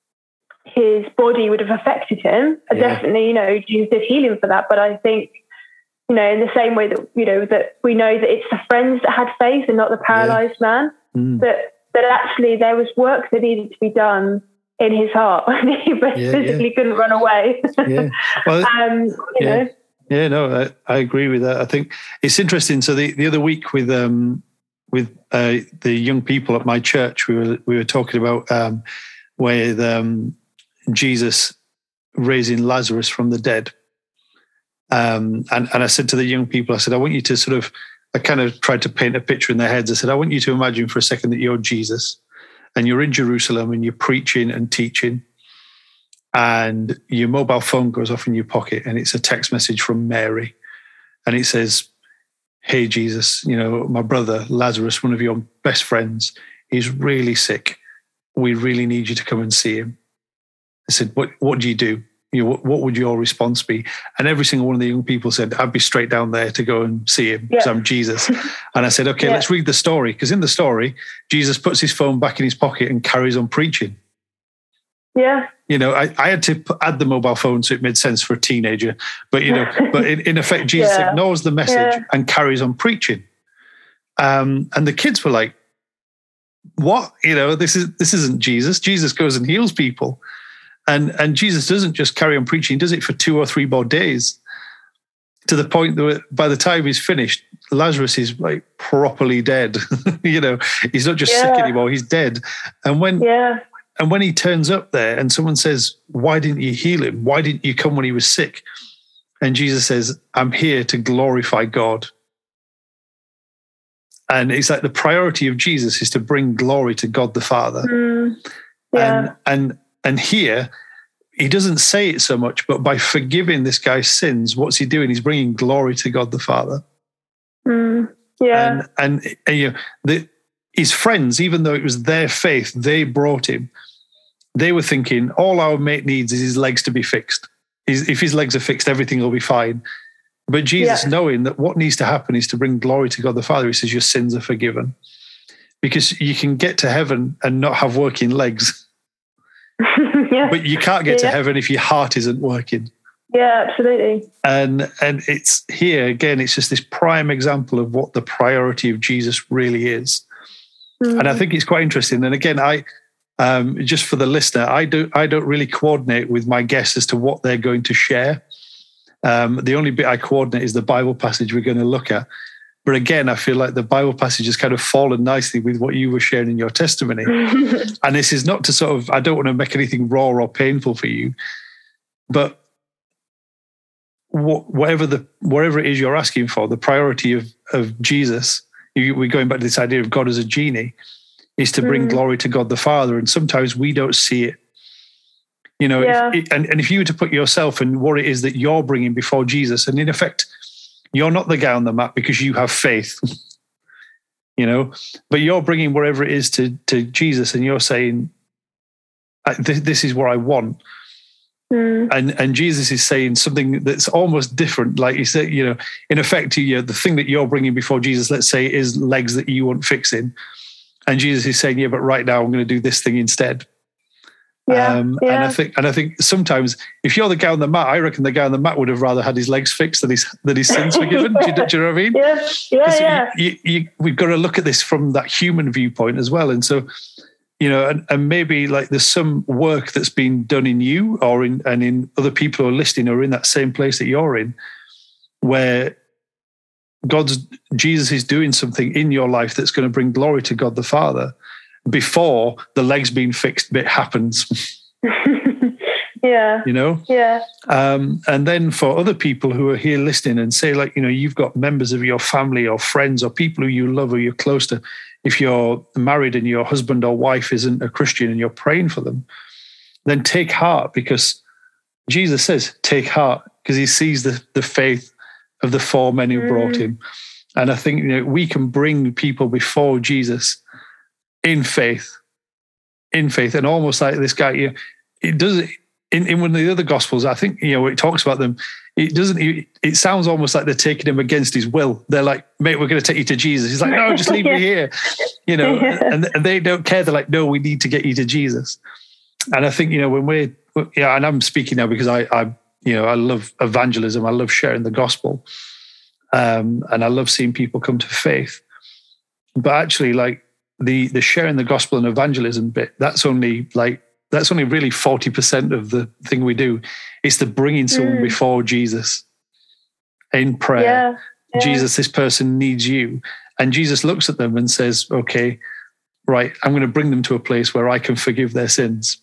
his body would have affected him. Yeah. Definitely, you know, Jesus did heal him for that. But I think, you know, in the same way that, you know, that we know that it's the friends that had faith and not the paralyzed yeah. man, mm. that, that actually there was work that needed to be done in his heart. He yeah, physically yeah. couldn't run away. Yeah. Well, um, you yeah. know. Yeah, no, I, I agree with that. I think it's interesting. So the, the other week with um, with uh, the young people at my church, we were we were talking about um, with um, Jesus raising Lazarus from the dead. Um, and, and I said to the young people, I said, I want you to sort of, I kind of tried to paint a picture in their heads. I said, I want you to imagine for a second that you're Jesus and you're in Jerusalem and you're preaching and teaching. and your mobile phone goes off in your pocket and it's a text message from Mary. And it says, hey, Jesus, you know, my brother, Lazarus, one of your best friends, he's really sick. We really need you to come and see him. I said, what, what do you do? You know, what, what would your response be? And every single one of the young people said, I'd be straight down there to go and see him because yeah. I'm Jesus. And I said, okay, yeah. let's read the story. Because in the story, Jesus puts his phone back in his pocket and carries on preaching. Yeah. You know, I, I had to add the mobile phone so it made sense for a teenager. But, you know, but in, in effect, Jesus yeah. ignores the message yeah. and carries on preaching. Um, and the kids were like, what? You know, this is this isn't Jesus. Jesus goes and heals people. And, and Jesus doesn't just carry on preaching, he does it for two or three more days, to the point that by the time he's finished, Lazarus is like properly dead. You know, he's not just yeah. sick anymore, he's dead. And when yeah. and when he turns up there and someone says, why didn't you heal him? Why didn't you come when he was sick? And Jesus says, I'm here to glorify God. And it's like the priority of Jesus is to bring glory to God the Father. Mm. Yeah. And and And here, he doesn't say it so much, but by forgiving this guy's sins, what's he doing? He's bringing glory to God the Father. Mm, yeah. And, and, and you know, the, his friends, even though it was their faith, they brought him. They were thinking, all our mate needs is his legs to be fixed. He's, if his legs are fixed, everything will be fine. But Jesus, yeah. knowing that what needs to happen is to bring glory to God the Father, he says, your sins are forgiven. Because you can get to heaven and not have working legs. yeah. But you can't get yeah. to heaven if your heart isn't working. Yeah, absolutely. And and it's here again, it's just this prime example of what the priority of Jesus really is. Mm. And I think it's quite interesting. And again, I um, just for the listener, I don't I don't really coordinate with my guests as to what they're going to share. Um, the only bit I coordinate is the Bible passage we're going to look at. But again, I feel like the Bible passage has kind of fallen nicely with what you were sharing in your testimony. And this is not to sort of, I don't want to make anything raw or painful for you, but whatever the whatever it is you're asking for, the priority of, of Jesus, you, we're going back to this idea of God as a genie, is to bring mm. glory to God the Father. And sometimes we don't see it. You know, yeah. if, and, and if you were to put yourself and what it is that you're bringing before Jesus, and in effect, you're not the guy on the map because you have faith, you know, but you're bringing whatever it is to, to Jesus and you're saying, this, this is what I want. Mm. And and Jesus is saying something that's almost different. Like you said, you know, in effect, you know, the thing that you're bringing before Jesus, let's say, is legs that you want fixing. And Jesus is saying, yeah, but right now I'm going to do this thing instead. Yeah, um, yeah. And I think, and I think sometimes, if you're the guy on the mat, I reckon the guy on the mat would have rather had his legs fixed than his than his sins forgiven. do, you, do you know what I mean? Yeah, yeah, yeah. You, you, we've got to look at this from that human viewpoint as well. And so, you know, and, and maybe like there's some work that's been done in you or in and in other people who are listening or in that same place that you're in, where God's Jesus is doing something in your life that's going to bring glory to God the Father before the legs being fixed bit happens. Yeah. You know? Yeah. Um, and then for other people who are here listening and say, like, you know, you've got members of your family or friends or people who you love or you're close to, if you're married and your husband or wife isn't a Christian and you're praying for them, then take heart, because Jesus says, take heart, because he sees the, the faith of the four men who mm. brought him. And I think, you know, we can bring people before Jesus in faith, in faith, and almost like this guy, you know, it does in, in one of the other gospels, I think, you know, it talks about them. It doesn't, it, it sounds almost like they're taking him against his will. They're like, mate, we're going to take you to Jesus. He's like, no, just leave yeah. me here, you know, and, and they don't care. They're like, no, we need to get you to Jesus. And I think, you know, when we're, yeah, and I'm speaking now because I, I, you know, I love evangelism. I love sharing the gospel. Um, and I love seeing people come to faith. But actually, like, the the sharing the gospel and evangelism bit, that's only like that's only really forty percent of the thing we do. It's the bringing someone mm. before Jesus in prayer. Yeah, yeah. Jesus, this person needs you. And Jesus looks at them and says, okay, right, I'm going to bring them to a place where I can forgive their sins.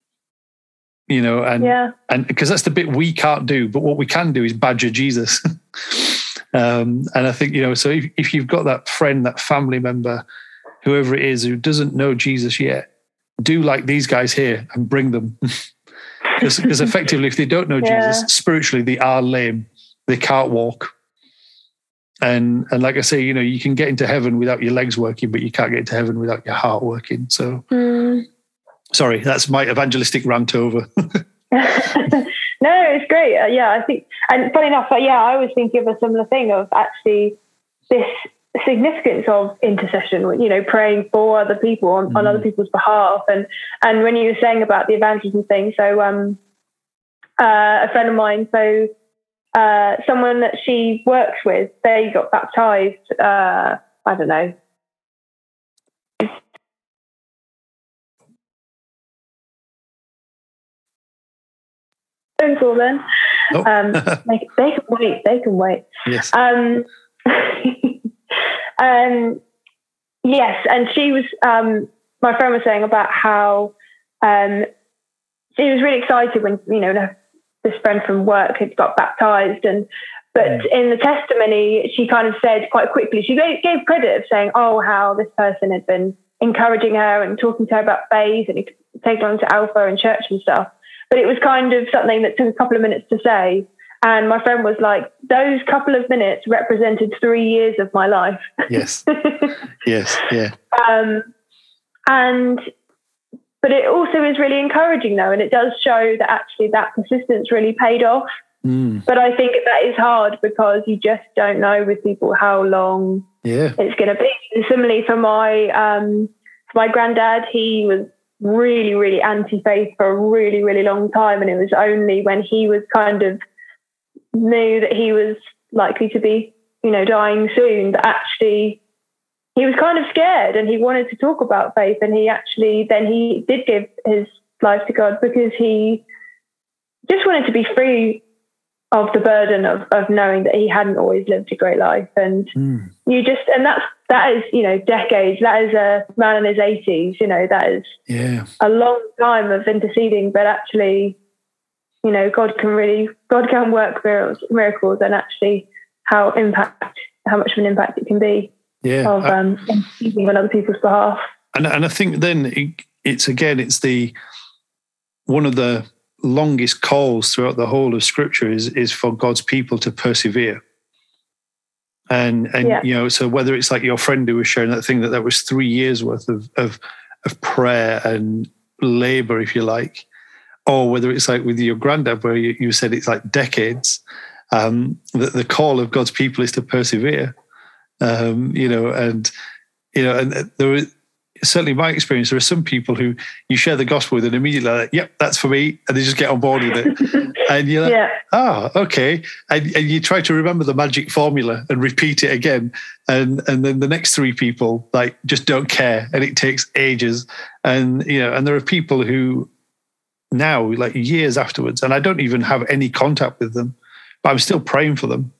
You know, and yeah. and because that's the bit we can't do, but what we can do is badger Jesus. um, and I think, you know, so if, if you've got that friend, that family member, whoever it is who doesn't know Jesus yet, do like these guys here and bring them. Because effectively, if they don't know yeah. Jesus, spiritually, they are lame. They can't walk. And and like I say, you know, you can get into heaven without your legs working, but you can't get into heaven without your heart working. So, mm. sorry, that's my evangelistic rant over. No, it's great. Uh, yeah, I think, and funny enough, uh, yeah, I was thinking of a similar thing of actually this significance of intercession, you know, praying for other people on, mm. on other people's behalf. And and when you were saying about the evangelism thing, so um, uh, a friend of mine, so uh, someone that she works with, they got baptized, uh, I don't know, phone call then. Oh. um, they, they can wait. They can wait. Yes. Um, um, yes, and she was. Um, my friend was saying about how um, she was really excited when you know this friend from work had got baptized, and but mm. in the testimony she kind of said quite quickly she gave, gave credit of saying, oh, how this person had been encouraging her and talking to her about faith and taking her to Alpha and church and stuff. But it was kind of something that took a couple of minutes to say. And my friend was like, those couple of minutes represented three years of my life. Yes. Yes. Yeah. Um, and, but it also is really encouraging though. And it does show that actually that persistence really paid off. Mm. But I think that is hard because you just don't know with people how long yeah. it's going to be. And similarly for my, um, for my granddad, he was really, really anti-faith for a really, really long time. And it was only when he was kind of knew that he was likely to be, you know, dying soon that actually he was kind of scared and he wanted to talk about faith. And he actually, then he did give his life to God because he just wanted to be free of the burden of, of knowing that he hadn't always lived a great life. And mm. you just, and that's, that is, you know, decades. That is a man in his eighties, you know, that is yeah. a long time of interceding, but actually, you know, God can really, God can work miracles, miracles and actually how impact, how much of an impact it can be yeah. of um, interceding on other people's behalf. And, and I think then it, it's, again, it's the, one of the longest calls throughout the whole of Scripture is, is for God's people to persevere. And, and yeah. you know, so whether it's like your friend who was sharing that thing, that that was three years worth of, of, of prayer and labor, if you like, or whether it's like with your granddad, where you, you said it's like decades, um, that the call of God's people is to persevere, um, you know, and, you know, and there was, certainly my experience, there are some people who you share the gospel with and immediately like, yep, that's for me. And they just get on board with it. And you're like, yeah. oh, okay. And, and you try to remember the magic formula and repeat it again. And, and then the next three people like just don't care. And it takes ages. And, you know, and there are people who now like years afterwards, and I don't even have any contact with them, but I'm still praying for them.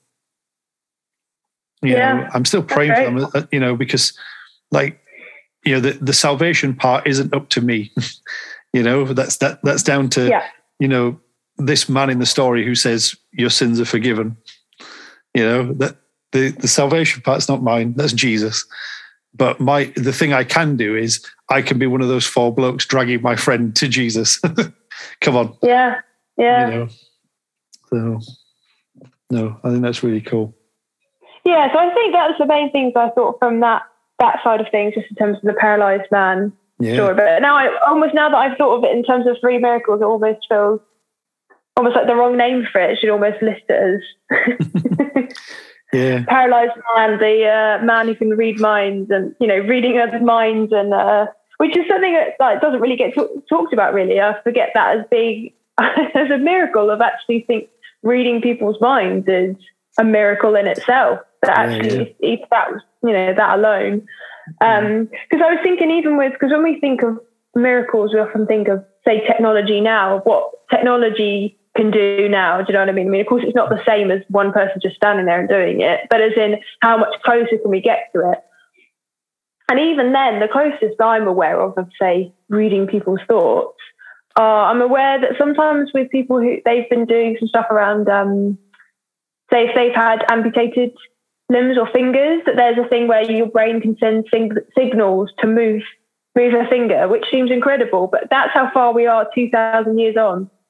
You yeah. know, I'm still praying for them, you know, because like, you know, the, the salvation part isn't up to me. You know, that's that that's down to, yeah. you know, this man in the story who says your sins are forgiven. You know, that the, the salvation part's not mine, that's Jesus. But my the thing I can do is I can be one of those four blokes dragging my friend to Jesus. Come on. Yeah. Yeah. You know. So no, I think that's really cool. Yeah, so I think that's the main things I thought from that that side of things, just in terms of the paralyzed man yeah. story. But now, I almost now that I've thought of it in terms of three miracles, it almost feels almost like the wrong name for it. It should almost list it as yeah. paralyzed man, the uh, man who can read minds, and you know, reading other minds, and uh, which is something that like doesn't really get talk- talked about. Really, I forget that as being as a miracle of actually think reading people's minds is a miracle in itself. That actually, yeah, yeah. if, if that was, you know, that alone. Because um, I was thinking even with, because when we think of miracles, we often think of, say, technology now, of what technology can do now. Do you know what I mean? I mean, of course, it's not the same as one person just standing there and doing it, but as in how much closer can we get to it? And even then, the closest I'm aware of, of, say, reading people's thoughts, uh, I'm aware that sometimes with people who, they've been doing some stuff around, um, say, if they've had amputated limbs or fingers, that there's a thing where your brain can send sing- signals to move move a finger, which seems incredible, but that's how far we are two thousand years on.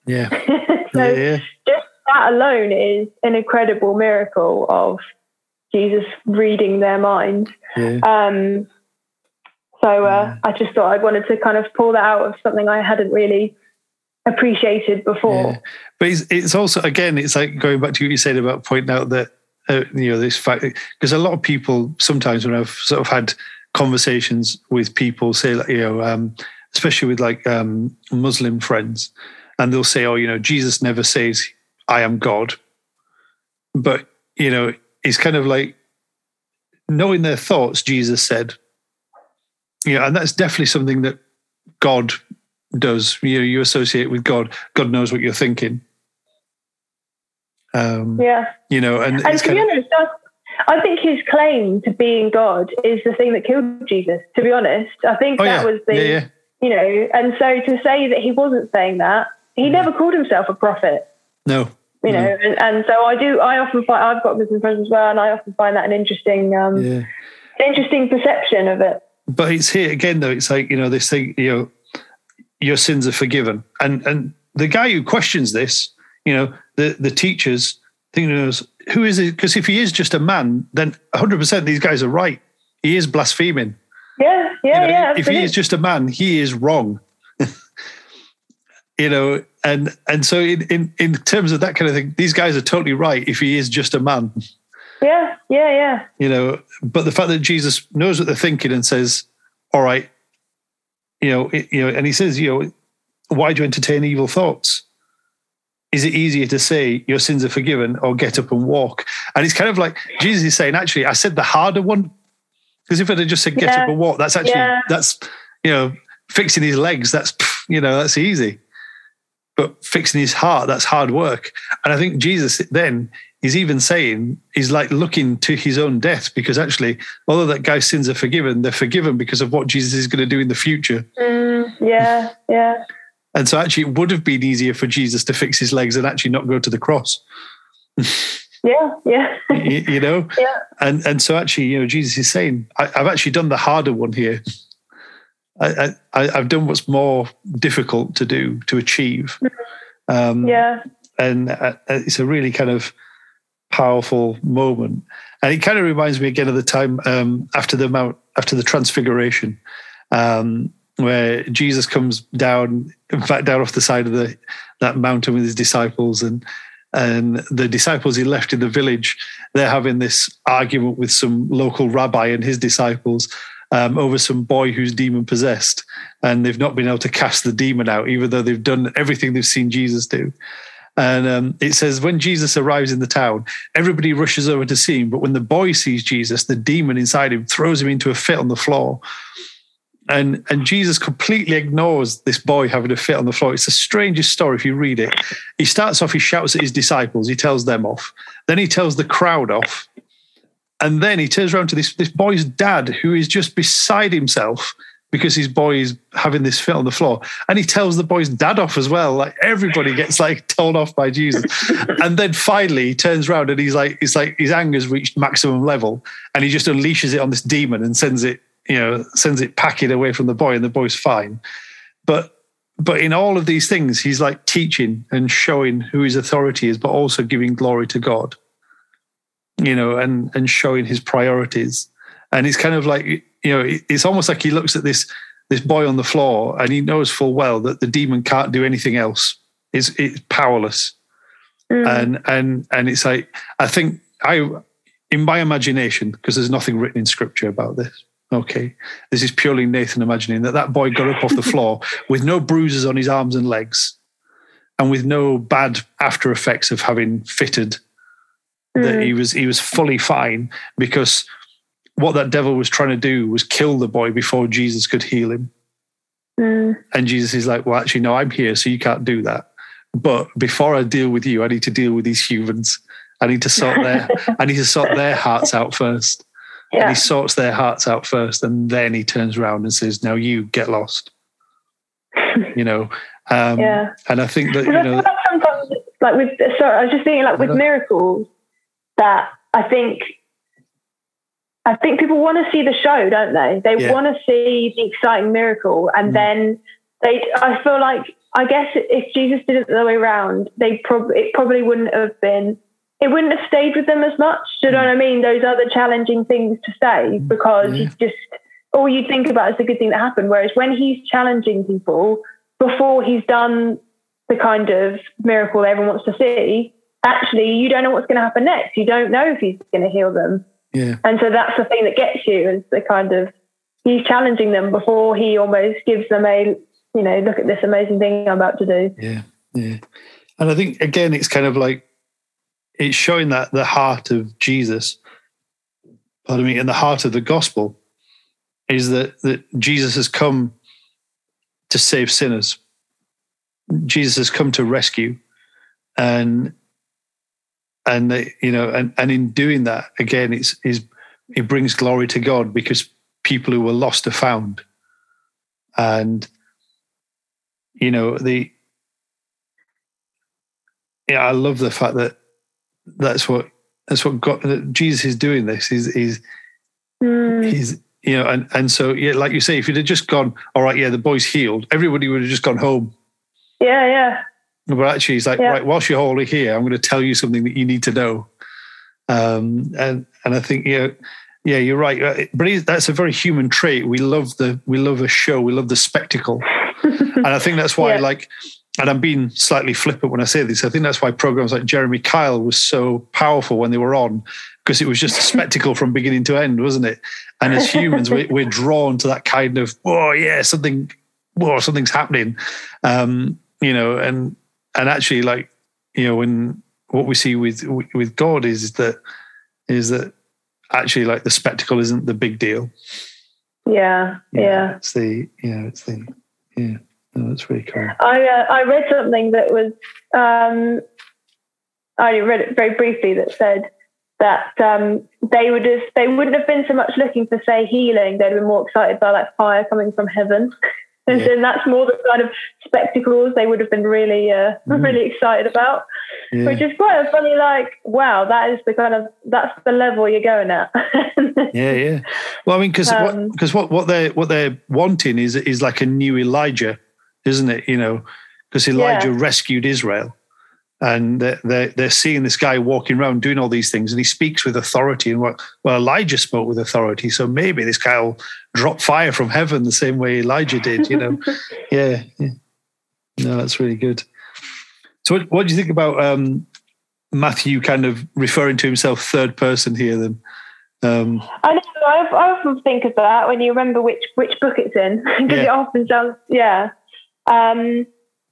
Yeah. so yeah, yeah. just that alone is an incredible miracle of Jesus reading their minds. Yeah. Um, so uh, I just thought I wanted to kind of pull that out of something I hadn't really appreciated before. Yeah. But it's, it's also, again, it's like going back to what you said about pointing out that, uh, you know, this fact, because a lot of people, sometimes when I've sort of had conversations with people, say, like, you know, um, especially with like um, Muslim friends, and they'll say, oh, you know, Jesus never says, I am God. But, you know, it's kind of like knowing their thoughts, Jesus said, you know, and that's definitely something that God does. You know, you associate with God. God knows what you're thinking. Um, yeah. You know, and, and to be honest, I think his claim to being God is the thing that killed Jesus, to be honest. I think oh, that yeah. was the, yeah, yeah. you know, and so to say that he wasn't saying that, he yeah. never called himself a prophet. No. You no. know, and, and so I do, I often find, I've got Muslim friends as well, and I often find that an interesting, um, yeah. interesting perception of it. But it's here again, though, it's like, you know, this thing, you know, your sins are forgiven. And and the guy who questions this, you know, the, the teachers think, who is it? Because if he is just a man, then one hundred percent these guys are right. He is blaspheming. Yeah, yeah, you know, yeah. If he is just a man, he is wrong. You know, and and so in, in, in terms of that kind of thing, these guys are totally right if he is just a man. Yeah, yeah, yeah. You know, but the fact that Jesus knows what they're thinking and says, all right, you know, it, you know, and he says, you know, why do you entertain evil thoughts? Is it easier to say your sins are forgiven or get up and walk? And it's kind of like Jesus is saying, actually, I said the harder one. Because if I'd have just said get yeah. up and walk, that's actually, yeah. that's, you know, fixing his legs, that's, you know, that's easy. But fixing his heart, that's hard work. And I think Jesus then is even saying, he's like looking to his own death, because actually, although that guy's sins are forgiven, they're forgiven because of what Jesus is going to do in the future. Mm, yeah, yeah. And so actually it would have been easier for Jesus to fix his legs and actually not go to the cross. Yeah, yeah. you, you know? Yeah. And and so actually, you know, Jesus is saying, I, I've actually done the harder one here. I, I, I've done what's more difficult to do, to achieve. Um, yeah. And uh, it's a really kind of powerful moment. And it kind of reminds me again of the time um, after the Mount, after the Transfiguration, um, where Jesus comes down, in fact, down off the side of the that mountain with his disciples, and and the disciples he left in the village, they're having this argument with some local rabbi and his disciples um, over some boy who's demon possessed, and they've not been able to cast the demon out, even though they've done everything they've seen Jesus do. And um, it says, when Jesus arrives in the town, everybody rushes over to see him. But when the boy sees Jesus, the demon inside him throws him into a fit on the floor. And, and Jesus completely ignores this boy having a fit on the floor. It's the strangest story if you read it. He starts off, he shouts at his disciples, he tells them off. Then he tells the crowd off. And then he turns around to this, this boy's dad, who is just beside himself because his boy is having this fit on the floor. And he tells the boy's dad off as well. Like everybody gets like told off by Jesus. And then finally he turns around and he's like, it's like his anger's reached maximum level. And he just unleashes it on this demon and sends it, you know, sends it packing away from the boy, and the boy's fine. But but in all of these things, he's like teaching and showing who his authority is, but also giving glory to God, you know, and and showing his priorities. And it's kind of like, you know, it's almost like he looks at this this boy on the floor and he knows full well that the demon can't do anything else. It's it's powerless. Mm. And and and it's like, I think I, in my imagination, because there's nothing written in scripture about this. Okay, this is purely Nathan imagining that that boy got up off the floor with no bruises on his arms and legs, and with no bad after effects of having fitted. Mm. That he was he was fully fine, because what that devil was trying to do was kill the boy before Jesus could heal him. Mm. And Jesus is like, well, actually, no, I'm here, so you can't do that. But before I deal with you, I need to deal with these humans. I need to sort their I need to sort their hearts out first. Yeah. And he sorts their hearts out first, and then he turns around and says, now you get lost. You know? Um, yeah. And I think that, you know... Sometimes, like with, sorry, I was just thinking, like with miracles, that I think, I think people want to see the show, don't they? They yeah. want to see the exciting miracle, and mm. then they, I feel like I guess if Jesus did it the other way around, they probably it probably wouldn't have been. It wouldn't have stayed with them as much. Do you know what I mean? Those other challenging things to say, because yeah. you just all you think about is the good thing that happened. Whereas when he's challenging people before he's done the kind of miracle everyone wants to see, actually you don't know what's going to happen next. You don't know if he's going to heal them. Yeah. And so that's the thing that gets you, is the kind of he's challenging them before he almost gives them a, you know, look at this amazing thing I'm about to do. Yeah, yeah. And I think again, it's kind of like, it's showing that the heart of Jesus, pardon me, and the heart of the gospel is that, that Jesus has come to save sinners. Jesus has come to rescue. And, and they, you know, and, and in doing that, again, it's, is it brings glory to God, because people who were lost are found. And, you know, the, yeah, I love the fact that that's what that's what God, that Jesus is doing. This is is mm. he's you know, and and so yeah, like you say, if you'd have just gone, all right, yeah, the boy's healed, everybody would have just gone home. Yeah, yeah. But actually, he's like, yeah. right, whilst you're already here, I'm going to tell you something that you need to know. Um, and and I think yeah, yeah, you're right. But that's a very human trait. We love the we love a show. We love the spectacle, and I think that's why, yeah. like. And I'm being slightly flippant when I say this. I think that's why programs like Jeremy Kyle was so powerful when they were on, because it was just a spectacle from beginning to end, wasn't it? And as humans, we, we're drawn to that kind of, oh yeah, something, whoa, something's happening, um, you know. And and actually, like, you know, when what we see with with God is that is that actually, like, the spectacle isn't the big deal. Yeah, you know, yeah. It's the you know, it's the yeah. No, that's really cool. I uh, I read something that was um, I read it very briefly that said that um, they would have they wouldn't have been so much looking for, say, healing. They'd have been more excited by like fire coming from heaven, and yeah. so that's more the kind of spectacles they would have been really uh, mm. really excited about. Yeah. Which is quite a funny, like, wow, that is the kind of that's the level you're going at. yeah, yeah. Well, I mean, because um, because what, what they're what they're wanting is is like a new Elijah. Isn't it? You know, because Elijah yeah. rescued Israel, and they're, they're they're seeing this guy walking around doing all these things, and he speaks with authority. And what well, Elijah spoke with authority, so maybe this guy will drop fire from heaven the same way Elijah did. You know, yeah, yeah. No, that's really good. So, what, what do you think about um, Matthew kind of referring to himself third person here? Then. Um, I know. I, I often think of that when you remember which which book it's in, because yeah. it often sounds yeah. Um,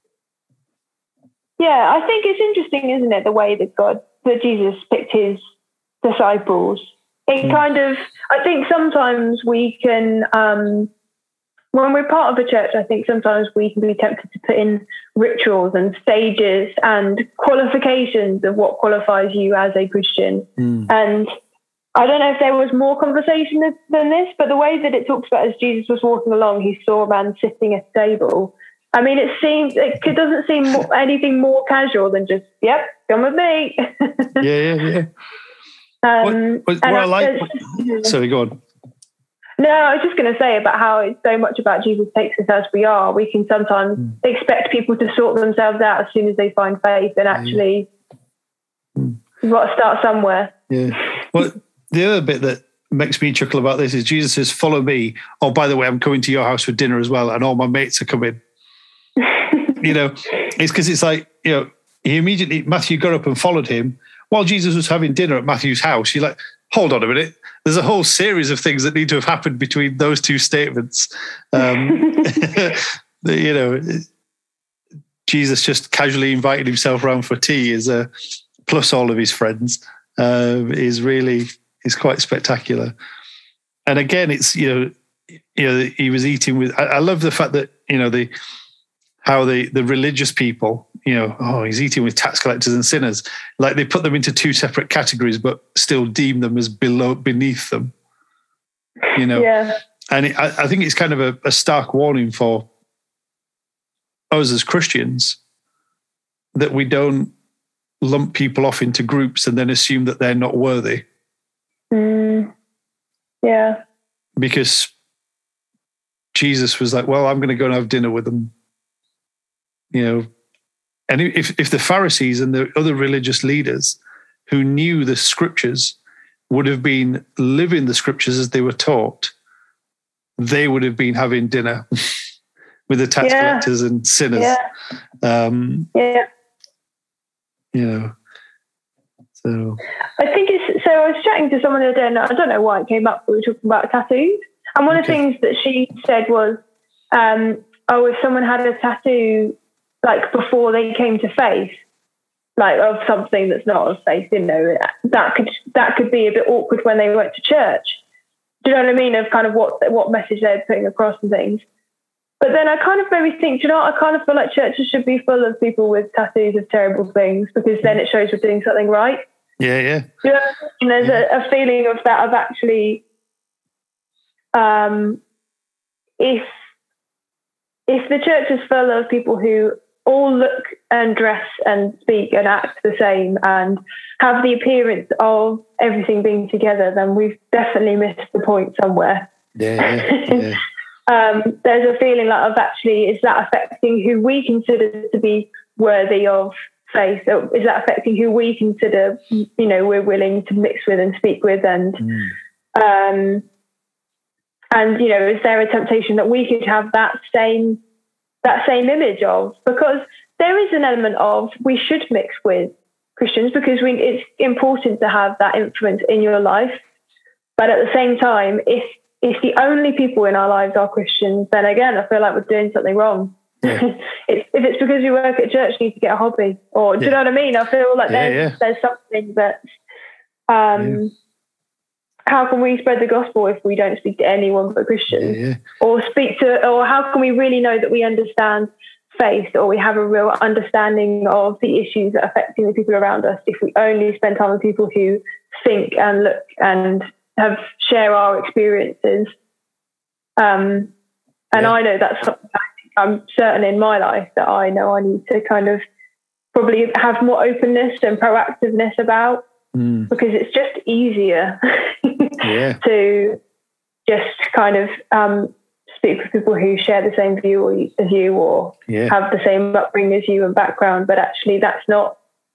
yeah, I think it's interesting, isn't it, the way that God, that Jesus picked his disciples. It mm. kind of, I think sometimes we can, um, when we're part of a church, I think sometimes we can be tempted to put in rituals and stages and qualifications of what qualifies you as a Christian. Mm. And I don't know if there was more conversation than this, but the way that it talks about as Jesus was walking along, he saw a man sitting at a table. I mean, it seems it doesn't seem more, anything more casual than just, yep, come with me. yeah, yeah, yeah. Um, what, what, what I like. What, sorry, go on. No, I was just going to say about how it's so much about Jesus takes us as we are. We can sometimes mm. expect people to sort themselves out as soon as they find faith, and actually, mm. you've got to start somewhere. Yeah. Well, the other bit that makes me chuckle about this is Jesus says, "Follow me." Oh, by the way, I'm coming to your house for dinner as well, and all my mates are coming. You know, it's because it's like, you know, he immediately, Matthew got up and followed him while Jesus was having dinner at Matthew's house. You're like, hold on a minute. There's a whole series of things that need to have happened between those two statements. Um, you know, Jesus just casually invited himself around for tea is a, plus all of his friends uh, is really, is quite spectacular. And again, it's, you know, you know, he was eating with, I, I love the fact that, you know, the, how the, the religious people, you know, oh, he's eating with tax collectors and sinners. Like they put them into two separate categories, but still deem them as below, beneath them, you know? Yeah. And it, I, I think it's kind of a, a stark warning for us as Christians that we don't lump people off into groups and then assume that they're not worthy. Mm. Yeah. Because Jesus was like, well, I'm going to go and have dinner with them. You know, and if, if the Pharisees and the other religious leaders who knew the scriptures would have been living the scriptures as they were taught, they would have been having dinner with the tax yeah. collectors and sinners. Yeah. Um, yeah. You know, so. I think it's, so I was chatting to someone the other day, and I don't know why it came up, but we were talking about tattoos. And one okay. of the things that she said was, um, oh, if someone had a tattoo, like before they came to faith, like of something that's not of faith, you know, that could that could be a bit awkward when they went to church. Do you know what I mean? Of kind of what what message they're putting across and things. But then I kind of made me think, do you know what? I kind of feel like churches should be full of people with tattoos of terrible things, because then it shows we're doing something right. Yeah, yeah. You know, and there's yeah. a, a feeling of that, of actually, um, if if the church is full of people who all look and dress and speak and act the same and have the appearance of everything being together, then we've definitely missed the point somewhere. Yeah, yeah, yeah. um, there's a feeling like of actually, is that affecting who we consider to be worthy of faith? Or is that affecting who we consider, you know, we're willing to mix with and speak with? And, mm. um, and, you know, is there a temptation that we could have that same that same image of? Because there is an element of we should mix with Christians, because we, it's important to have that influence in your life. But at the same time, if if the only people in our lives are Christians, then again, I feel like we're doing something wrong. Yeah. it's, if it's because we work at church, you need to get a hobby, or do yeah. you know what I mean? I feel like yeah, there's yeah. there's something that um. Yeah. How can we spread the gospel if we don't speak to anyone but Christians? Yeah, yeah. Or speak to, or how can we really know that we understand faith, or we have a real understanding of the issues that are affecting the people around us, if we only spend time with people who think and look and have share our experiences? Um, and yeah. I know that's something I'm certain in my life that I know I need to kind of probably have more openness and proactiveness about. Mm. Because it's just easier yeah. to just kind of um, speak with people who share the same view as you, or yeah. have the same upbringing as you and background. But actually, that's not.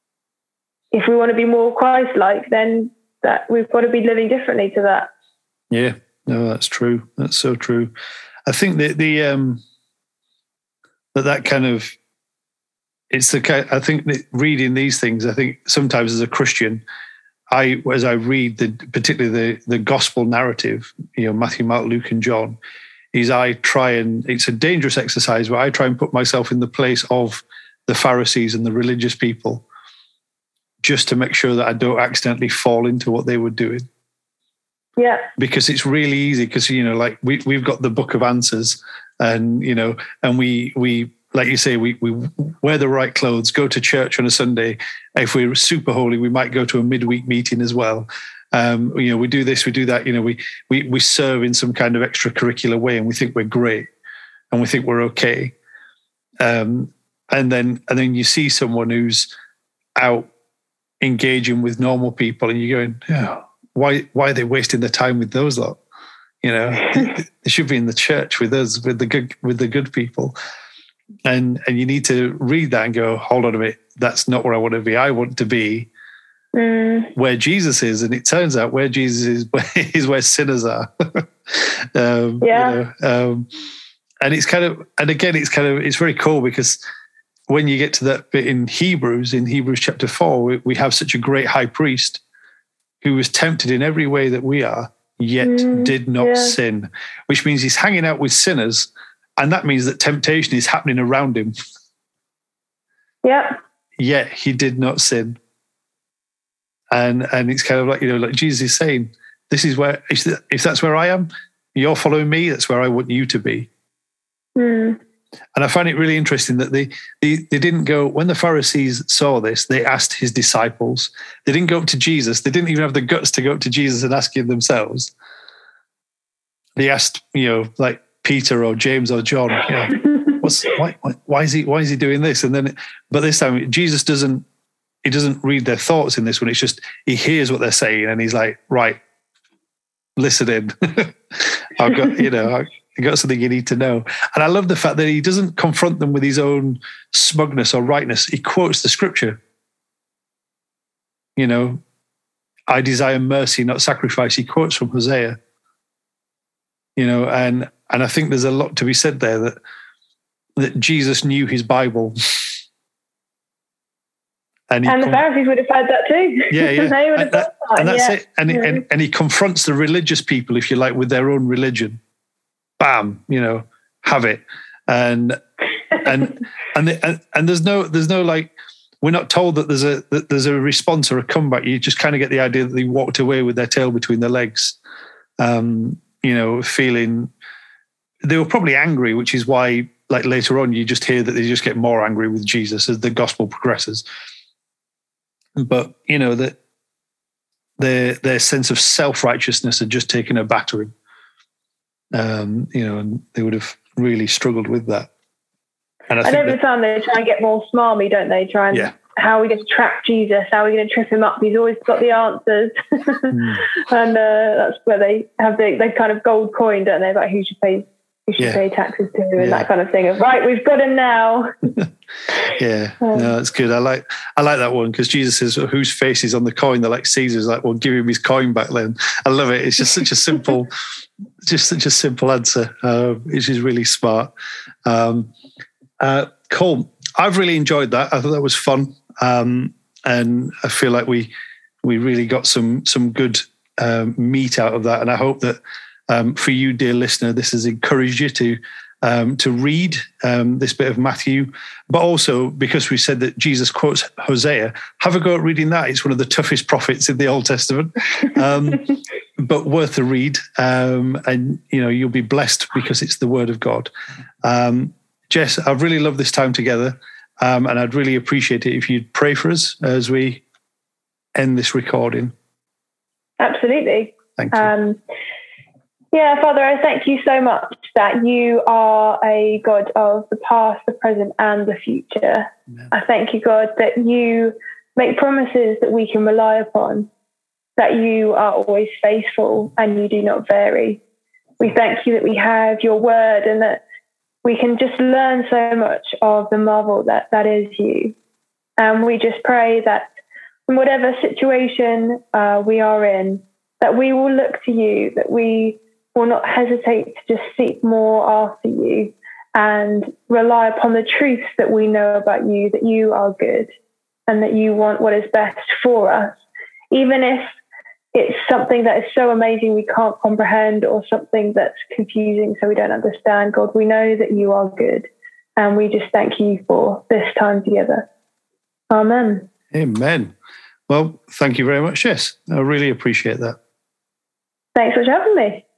If we want to be more Christ-like, then that we've got to be living differently to that. Yeah, no, that's true. That's so true. I think that the um, that that kind of. It's the kind, I think that reading these things, I think sometimes as a Christian, I as I read the particularly the the gospel narrative, you know, Matthew, Mark, Luke, and John, is I try and it's a dangerous exercise, but I try and put myself in the place of the Pharisees and the religious people, just to make sure that I don't accidentally fall into what they were doing. Yeah, because it's really easy, because you know, like we we've got the book of answers, and you know, and we we. Like you say, we, we wear the right clothes, go to church on a Sunday. If we're super holy, we might go to a midweek meeting as well. Um, you know, we do this, we do that. You know, we we we serve in some kind of extracurricular way, and we think we're great, and we think we're okay. Um, and then and then you see someone who's out engaging with normal people, and you're going, oh, why why are they wasting their time with those lot? You know, they, they should be in the church with us, with the good with the good people. And and you need to read that and go, hold on a minute, that's not where I want to be. I want to be mm. where Jesus is. And it turns out where Jesus is is where sinners are. um, yeah. You know, um, and it's kind of, and again, it's kind of, it's very cool, because when you get to that bit in Hebrews, in Hebrews chapter four, we, we have such a great high priest who was tempted in every way that we are, yet mm, did not yeah. sin, which means he's hanging out with sinners. And that means that temptation is happening around him. Yeah. Yet he did not sin. And and it's kind of like, you know, like Jesus is saying, this is where, if that's where I am, you're following me, that's where I want you to be. Mm. And I find it really interesting that they, they they didn't go, when the Pharisees saw this, they asked his disciples. They didn't go up to Jesus. They didn't even have the guts to go up to Jesus and ask him themselves. They asked, you know, like, Peter or James or John, you know, what's why, why why is he why is he doing this? And then, but this time Jesus doesn't he doesn't read their thoughts in this one. It's just he hears what they're saying and he's like, right, listen in. I've got you know, I, You got something you need to know. And I love the fact that he doesn't confront them with his own smugness or rightness. He quotes the scripture. You know, I desire mercy, not sacrifice. He quotes from Hosea. You know, and and I think there's a lot to be said there that that Jesus knew his Bible. And, and the Pharisees would have had that too. Yeah, yeah. They would have and, that, that. and that's yeah. it. And, yeah. and and he confronts the religious people, if you like, with their own religion. Bam, you know, have it. And and and the, and, and there's no there's no like we're not told that there's a that there's a response or a comeback. You just kind of get the idea that they walked away with their tail between their legs. Um, you know, feeling they were probably angry, which is why, like later on, you just hear that they just get more angry with Jesus as the gospel progresses. But you know that their their sense of self-righteousness had just taken a battering. Um, you know, and they would have really struggled with that. And I and think every that, time they try and get more smarmy, don't they? Try and yeah. how are we going to trap Jesus? How are we going to trip him up? He's always got the answers. mm. And uh, that's where they have the, the kind of gold coin, don't they, about who should pay who should yeah. pay taxes to and yeah. that kind of thing of, right, we've got him now. yeah, um, no, it's good. I like I like that one because Jesus says, whose face is on the coin? They're like Caesar's, like, well, give him his coin back then. I love it. It's just such a simple, just such a simple answer, uh, which is really smart. Um, uh, cool. I've really enjoyed that. I thought that was fun. Um, and I feel like we we really got some some good um, meat out of that. And I hope that um, for you, dear listener, this has encouraged you to um, to read um, this bit of Matthew, but also because we said that Jesus quotes Hosea, have a go at reading that. It's one of the toughest prophets in the Old Testament, um, but worth a read. Um, and you know you'll be blessed because it's the Word of God. Um, Jess, I've really loved this time together. Um, and I'd really appreciate it if you'd pray for us as we end this recording. Absolutely. Thank you. Um, yeah, Father, I thank you so much that you are a God of the past, the present, and the future. Amen. I thank you, God, that you make promises that we can rely upon, that you are always faithful and you do not vary. We thank you that we have your word and that we can just learn so much of the marvel that, that is you. And we just pray that in whatever situation uh, we are in, that we will look to you, that we will not hesitate to just seek more after you and rely upon the truths that we know about you, that you are good and that you want what is best for us, even if it's something that is so amazing we can't comprehend or something that's confusing so we don't understand. God, we know that you are good and we just thank you for this time together. Amen. Amen. Well, thank you very much, Jess. I really appreciate that. Thanks for having me.